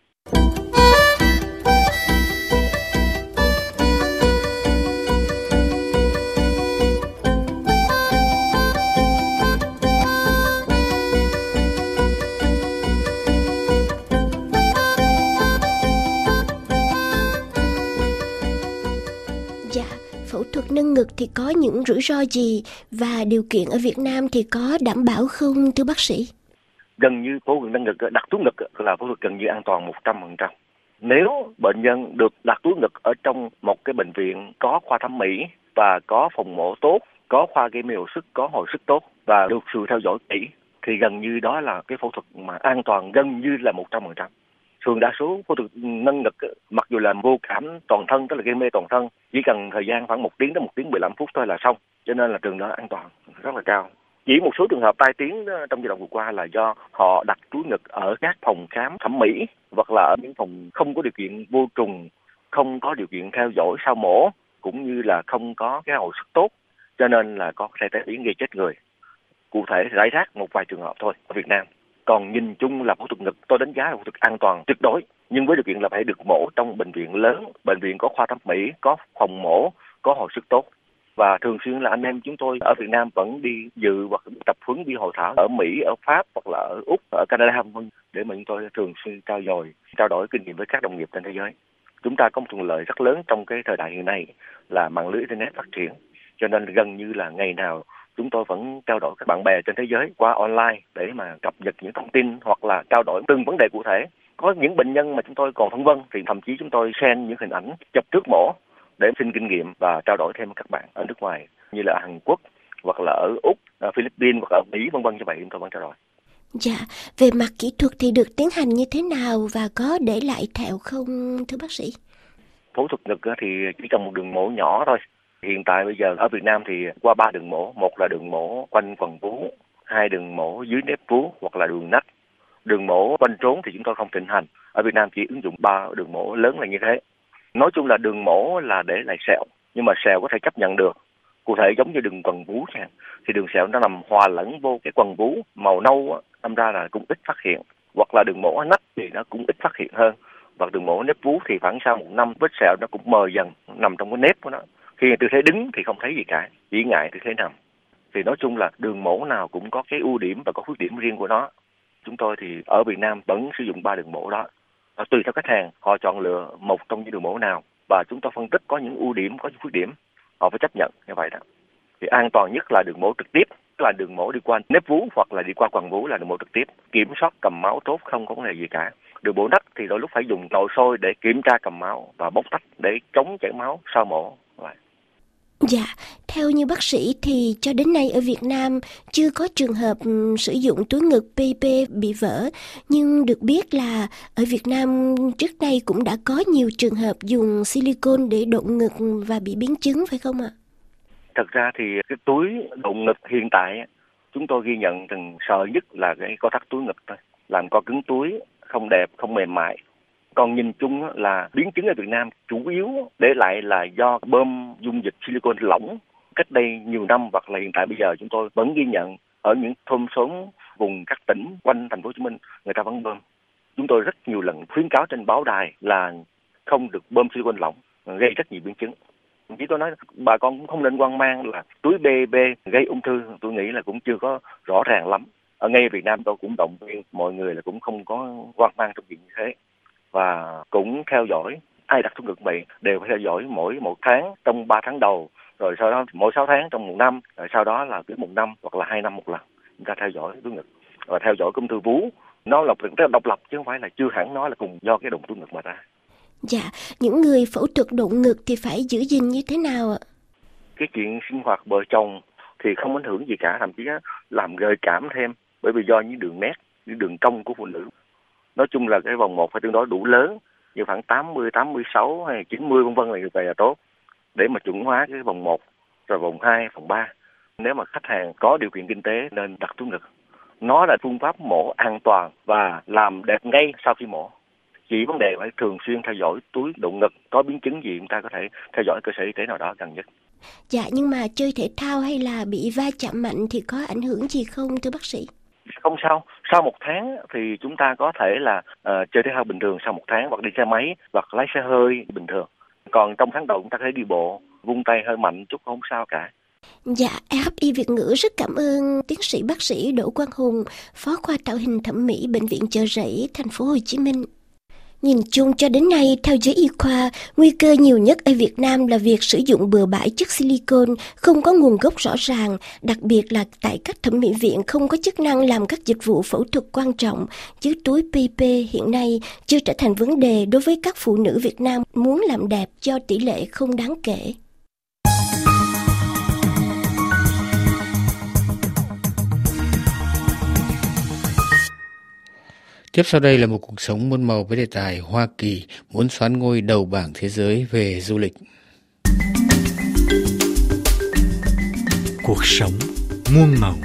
Phẫu thuật nâng ngực thì có những rủi ro gì và điều kiện ở Việt Nam thì có đảm bảo không thưa bác sĩ? Gần như phẫu thuật nâng ngực, đặt túi ngực là phẫu thuật gần như an toàn 100%. Nếu bệnh nhân được đặt túi ngực ở trong một cái bệnh viện có khoa thẩm mỹ và có phòng mổ tốt, có khoa gây mê hồi sức, có hồi sức tốt và được sự theo dõi kỹ thì gần như đó là cái phẫu thuật mà an toàn gần như là 100%. Thường đa số phẫu thuật nâng ngực mặc dù là vô cảm toàn thân, tức là gây mê toàn thân, chỉ cần thời gian khoảng 1 tiếng đến 1 tiếng 15 phút thôi là xong, cho nên là trường đó an toàn rất là cao. Chỉ một số trường hợp tai tiếng trong giai đoạn vừa qua là do họ đặt túi ngực ở các phòng khám thẩm mỹ hoặc là ở những phòng không có điều kiện vô trùng, không có điều kiện theo dõi sau mổ, cũng như là không có cái hồi sức tốt, cho nên là có thể tai tiếng gây chết người. Cụ thể rải rác một vài trường hợp thôi ở Việt Nam. Còn nhìn chung là phẫu thuật ngực tôi đánh giá là phẫu thuật an toàn tuyệt đối, nhưng với điều kiện là phải được mổ trong bệnh viện lớn, bệnh viện có khoa thẩm mỹ, có phòng mổ, có hồi sức tốt. Và thường xuyên là anh em chúng tôi ở Việt Nam vẫn đi dự hoặc tập huấn, đi hội thảo ở Mỹ, ở Pháp hoặc là ở Úc, ở Canada để mà chúng tôi thường xuyên trao đổi kinh nghiệm với các đồng nghiệp trên thế giới. Chúng ta có một thuận lợi rất lớn trong cái thời đại hiện nay là mạng lưới Internet phát triển, cho nên gần như là ngày nào chúng tôi vẫn trao đổi các bạn bè trên thế giới qua online để mà cập nhật những thông tin hoặc là trao đổi từng vấn đề cụ thể. Có những bệnh nhân mà chúng tôi còn phân vân thì thậm chí chúng tôi send những hình ảnh chụp trước mổ để xin kinh nghiệm và trao đổi thêm với các bạn ở nước ngoài như là Hàn Quốc, hoặc là ở Úc, Philippines hoặc ở Mỹ vân vân, như vậy chúng tôi vẫn trao đổi. Dạ, về mặt kỹ thuật thì được tiến hành như thế nào và có để lại thẹo không thưa bác sĩ? Phẫu thuật ngực thì chỉ cần một đường mổ nhỏ thôi. Hiện tại bây giờ ở Việt Nam thì qua 3 đường mổ, một là đường mổ quanh quầng vú, 2 đường mổ dưới nếp vú hoặc là đường nách. Đường mổ quanh trốn thì chúng tôi không thịnh hành. Ở Việt Nam chỉ ứng dụng 3 đường mổ lớn là như thế. Nói chung là đường mổ là để lại sẹo, nhưng mà sẹo có thể chấp nhận được. Cụ thể giống như đường quầng vú thì đường sẹo nó nằm hòa lẫn vô cái quầng vú màu nâu, đâm ra là cũng ít phát hiện. Hoặc là đường mổ nách thì nó cũng ít phát hiện hơn. Và đường mổ nếp vú thì khoảng sau 1 năm vết sẹo nó cũng mờ dần, nằm trong cái nếp của nó. Khi tư thế đứng thì không thấy gì cả, chỉ ngại tư thế nằm. Thì nói chung là đường mổ nào cũng có cái ưu điểm và có khuyết điểm riêng của nó. Chúng tôi thì ở Việt Nam vẫn sử dụng 3 đường mổ đó. Và tùy theo khách hàng, họ chọn lựa một trong những đường mổ nào. Và chúng tôi phân tích có những ưu điểm, có những khuyết điểm. Họ phải chấp nhận như vậy đó. Thì an toàn nhất là đường mổ trực tiếp, tức là đường mổ đi qua nếp vú hoặc là đi qua quầng vú là đường mổ trực tiếp. Kiểm soát cầm máu tốt, không có vấn đề gì cả. Đường mổ nách thì đôi lúc phải dùng nội soi để kiểm tra cầm máu và bóc tách để chống chảy máu sau mổ. Dạ, theo như bác sĩ thì cho đến nay ở Việt Nam chưa có trường hợp sử dụng túi ngực PP bị vỡ. Nhưng được biết là ở Việt Nam trước đây cũng đã có nhiều trường hợp dùng silicone để độn ngực và bị biến chứng phải không ạ? Thật ra thì cái túi độn ngực hiện tại chúng tôi ghi nhận sợ nhất là cái co thắt túi ngực thôi. Làm co cứng túi không đẹp, không mềm mại. Còn nhìn chung là biến chứng ở Việt Nam chủ yếu để lại là do bơm dung dịch silicone lỏng cách đây nhiều năm, hoặc là hiện tại bây giờ chúng tôi vẫn ghi nhận ở những thôn xóm vùng các tỉnh quanh thành phố Hồ Chí Minh người ta vẫn bơm. Chúng tôi rất nhiều lần khuyến cáo trên báo đài là không được bơm silicone lỏng, gây rất nhiều biến chứng. Chỉ tôi nói bà con cũng không nên hoang mang là túi BB gây ung thư, tôi nghĩ là cũng chưa có rõ ràng lắm. Ở ngay Việt Nam tôi cũng động viên mọi người là cũng không có hoang mang trong chuyện như thế. Và cũng theo dõi, ai đặt thuốc ngực bệnh đều phải theo dõi mỗi 1 tháng trong 3 tháng đầu, rồi sau đó mỗi 6 tháng trong 1 năm, rồi sau đó là cứ 1 năm hoặc là 2 năm một lần. Chúng ta theo dõi túi ngực và theo dõi ung thư vú. Nó là rất độc lập chứ không phải là chưa hẳn nó là cùng do cái đụng túi ngực mà ra. Dạ, những người phẫu thuật độn ngực thì phải giữ gìn như thế nào ạ? Cái chuyện sinh hoạt vợ chồng thì không ảnh hưởng gì cả, thậm chí làm gợi cảm thêm, bởi vì do những đường nét, những đường cong của phụ nữ. Nói chung là cái vòng 1 phải tương đối đủ lớn, như khoảng 80, 86 hay 90 vân vân là như vậy là tốt, để mà chuẩn hóa cái vòng 1, rồi vòng 2, vòng 3. Nếu mà khách hàng có điều kiện kinh tế nên đặt túi ngực. Nó là phương pháp mổ an toàn và làm đẹp ngay sau khi mổ. Chỉ vấn đề phải thường xuyên theo dõi túi độn ngực, có biến chứng gì chúng ta có thể theo dõi cơ sở y tế nào đó gần nhất. Dạ, nhưng mà chơi thể thao hay là bị va chạm mạnh thì có ảnh hưởng gì không thưa bác sĩ? Không sao. Sau 1 tháng thì chúng ta có thể là chơi thể thao bình thường sau 1 tháng, hoặc đi xe máy hoặc lái xe hơi bình thường. Còn trong tháng đầu chúng ta có thể đi bộ, vung tay hơi mạnh chút không sao cả. Dạ, AFI Việt ngữ rất cảm ơn tiến sĩ bác sĩ Đỗ Quang Hùng, phó khoa tạo hình thẩm mỹ Bệnh viện Chợ Rẫy, thành phố Hồ Chí Minh. Nhìn chung cho đến nay, theo giới y khoa, nguy cơ nhiều nhất ở Việt Nam là việc sử dụng bừa bãi chất silicone không có nguồn gốc rõ ràng, đặc biệt là tại các thẩm mỹ viện không có chức năng làm các dịch vụ phẫu thuật quan trọng. Chứ túi PP hiện nay chưa trở thành vấn đề đối với các phụ nữ Việt Nam muốn làm đẹp do tỷ lệ không đáng kể. Tiếp sau đây là một cuộc sống muôn màu với đề tài Hoa Kỳ muốn soán ngôi đầu bảng thế giới về du lịch. Cuộc sống muôn màu.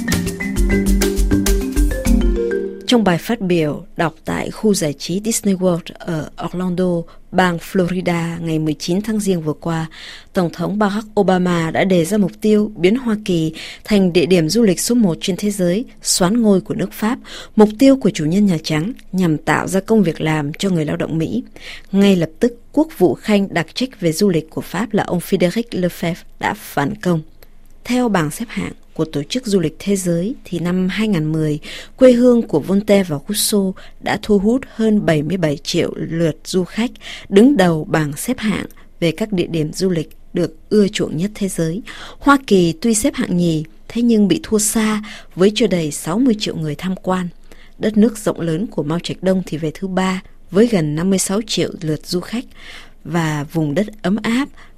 Trong bài phát biểu đọc tại khu giải trí Disney World ở Orlando, bang Florida ngày 19 tháng Giêng vừa qua, Tổng thống Barack Obama đã đề ra mục tiêu biến Hoa Kỳ thành địa điểm du lịch số 1 trên thế giới, soán ngôi của nước Pháp, mục tiêu của chủ nhân Nhà Trắng nhằm tạo ra công việc làm cho người lao động Mỹ. Ngay lập tức, Quốc vụ Khanh đặc trách về du lịch của Pháp là ông Frédéric Lefebvre đã phản công. Theo bảng xếp hạng của Tổ chức Du lịch Thế giới, thì năm 2010, quê hương của Voltaire và Rousseau đã thu hút hơn 77 triệu lượt du khách, đứng đầu bảng xếp hạng về các địa điểm du lịch được ưa chuộng nhất thế giới. Hoa Kỳ tuy xếp hạng nhì, thế nhưng bị thua xa với chưa đầy 60 triệu người tham quan. Đất nước rộng lớn của Mao Trạch Đông thì về thứ 3 với gần 56 triệu lượt du khách, và vùng đất ấm áp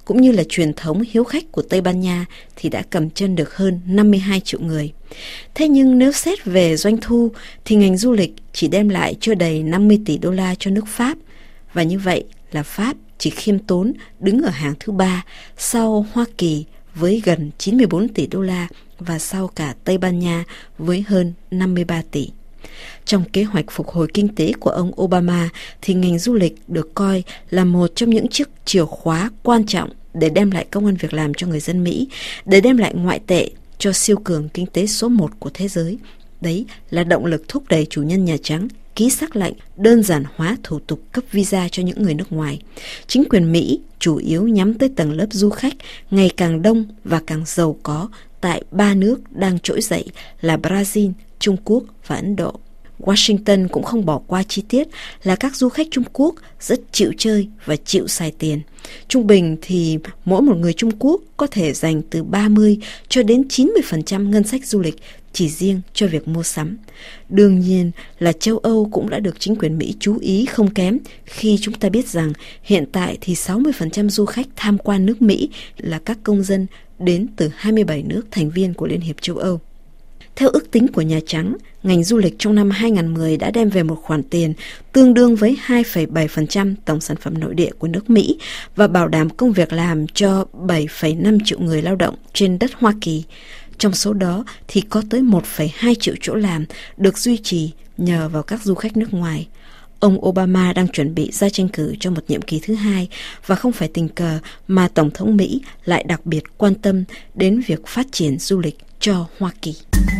cũng như là truyền thống hiếu khách của Tây Ban Nha thì đã cầm chân được hơn 52 triệu người. Thế nhưng nếu xét về doanh thu thì ngành du lịch chỉ đem lại chưa đầy 50 tỷ đô la cho nước Pháp. Và như vậy là Pháp chỉ khiêm tốn đứng ở hàng thứ 3 sau Hoa Kỳ với gần 94 tỷ đô la và sau cả Tây Ban Nha với hơn 53 tỷ. Trong kế hoạch phục hồi kinh tế của ông Obama thì ngành du lịch được coi là một trong những chiếc chìa khóa quan trọng để đem lại công ăn việc làm cho người dân Mỹ, để đem lại ngoại tệ cho siêu cường kinh tế số 1 của thế giới. Đấy là động lực thúc đẩy chủ nhân Nhà Trắng ký sắc lệnh đơn giản hóa thủ tục cấp visa cho những người nước ngoài. Chính quyền Mỹ chủ yếu nhắm tới tầng lớp du khách ngày càng đông và càng giàu có tại 3 nước đang trỗi dậy là Brazil, Trung Quốc và Ấn Độ. Washington cũng không bỏ qua chi tiết là các du khách Trung Quốc rất chịu chơi và chịu xài tiền. Trung bình thì mỗi một người Trung Quốc có thể dành từ 30 cho đến 90% ngân sách du lịch chỉ riêng cho việc mua sắm. Đương nhiên là châu Âu cũng đã được chính quyền Mỹ chú ý không kém khi chúng ta biết rằng hiện tại thì 60% du khách tham quan nước Mỹ là các công dân đến từ 27 nước thành viên của Liên hiệp châu Âu. Theo ước tính của Nhà Trắng, ngành du lịch trong năm 2010 đã đem về một khoản tiền tương đương với 2,7% tổng sản phẩm nội địa của nước Mỹ và bảo đảm công việc làm cho 7,5 triệu người lao động trên đất Hoa Kỳ. Trong số đó thì có tới 1,2 triệu chỗ làm được duy trì nhờ vào các du khách nước ngoài. Ông Obama đang chuẩn bị ra tranh cử cho một nhiệm kỳ thứ 2 và không phải tình cờ mà Tổng thống Mỹ lại đặc biệt quan tâm đến việc phát triển du lịch cho Hoa Kỳ.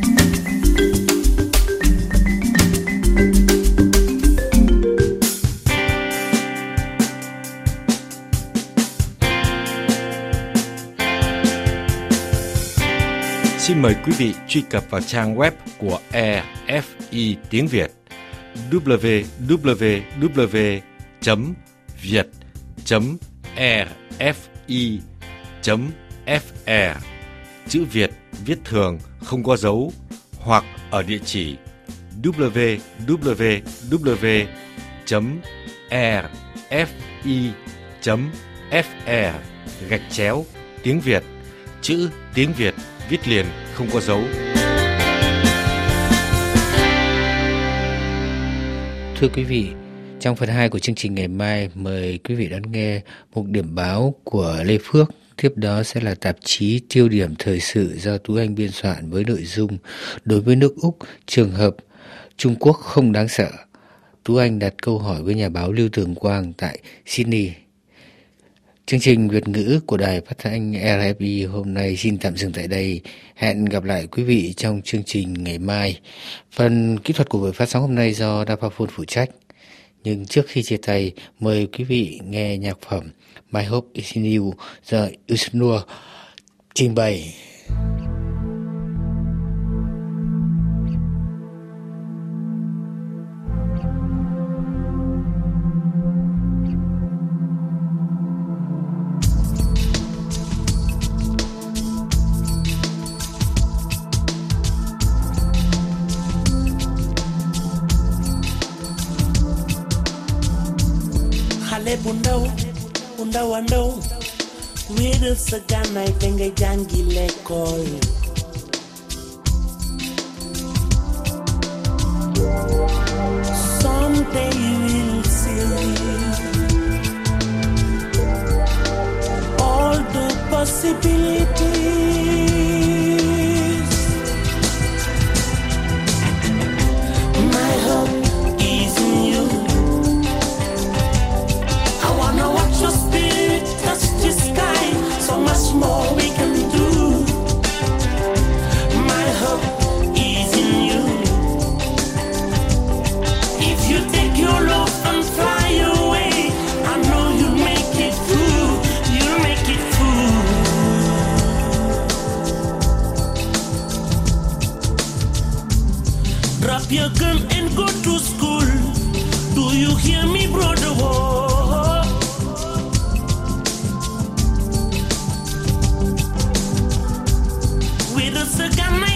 Xin mời quý vị truy cập vào trang web của RFI tiếng Việt www.rfi.fr. Chữ Việt viết thường không có dấu hoặc ở địa chỉ www.rfi.fr/tiếng Việt. Chữ tiếng Việt viết liền không có dấu. Thưa quý vị, trong phần 2 của chương trình ngày mai, mời quý vị đón nghe một điểm báo của Lê Phước. Tiếp đó sẽ là tạp chí Tiêu điểm thời sự do Tú Anh biên soạn với nội dung đối với nước Úc, trường hợp Trung Quốc không đáng sợ. Tú Anh đặt câu hỏi với nhà báo Lưu Tường Quang tại Sydney. Chương trình Việt ngữ của Đài Phát thanh RFI hôm nay xin tạm dừng tại đây. Hẹn gặp lại quý vị trong chương trình ngày mai. Phần kỹ thuật của buổi phát sóng hôm nay do Dapaphone phụ trách. Nhưng trước khi chia tay, mời quý vị nghe nhạc phẩm My Hope is in You do Usnur trình bày. Undau Wira sagana tenga jangi lekol Someday you will see all the possibilities. My hope is in you. I wanna watch your spirit touch the sky. So much more we can do. My hope is in you. If you take your love and fly away, I know you'll make it through. You'll make it through. Drop your gun and go to school. Do you hear me, brother? Whoa. With a second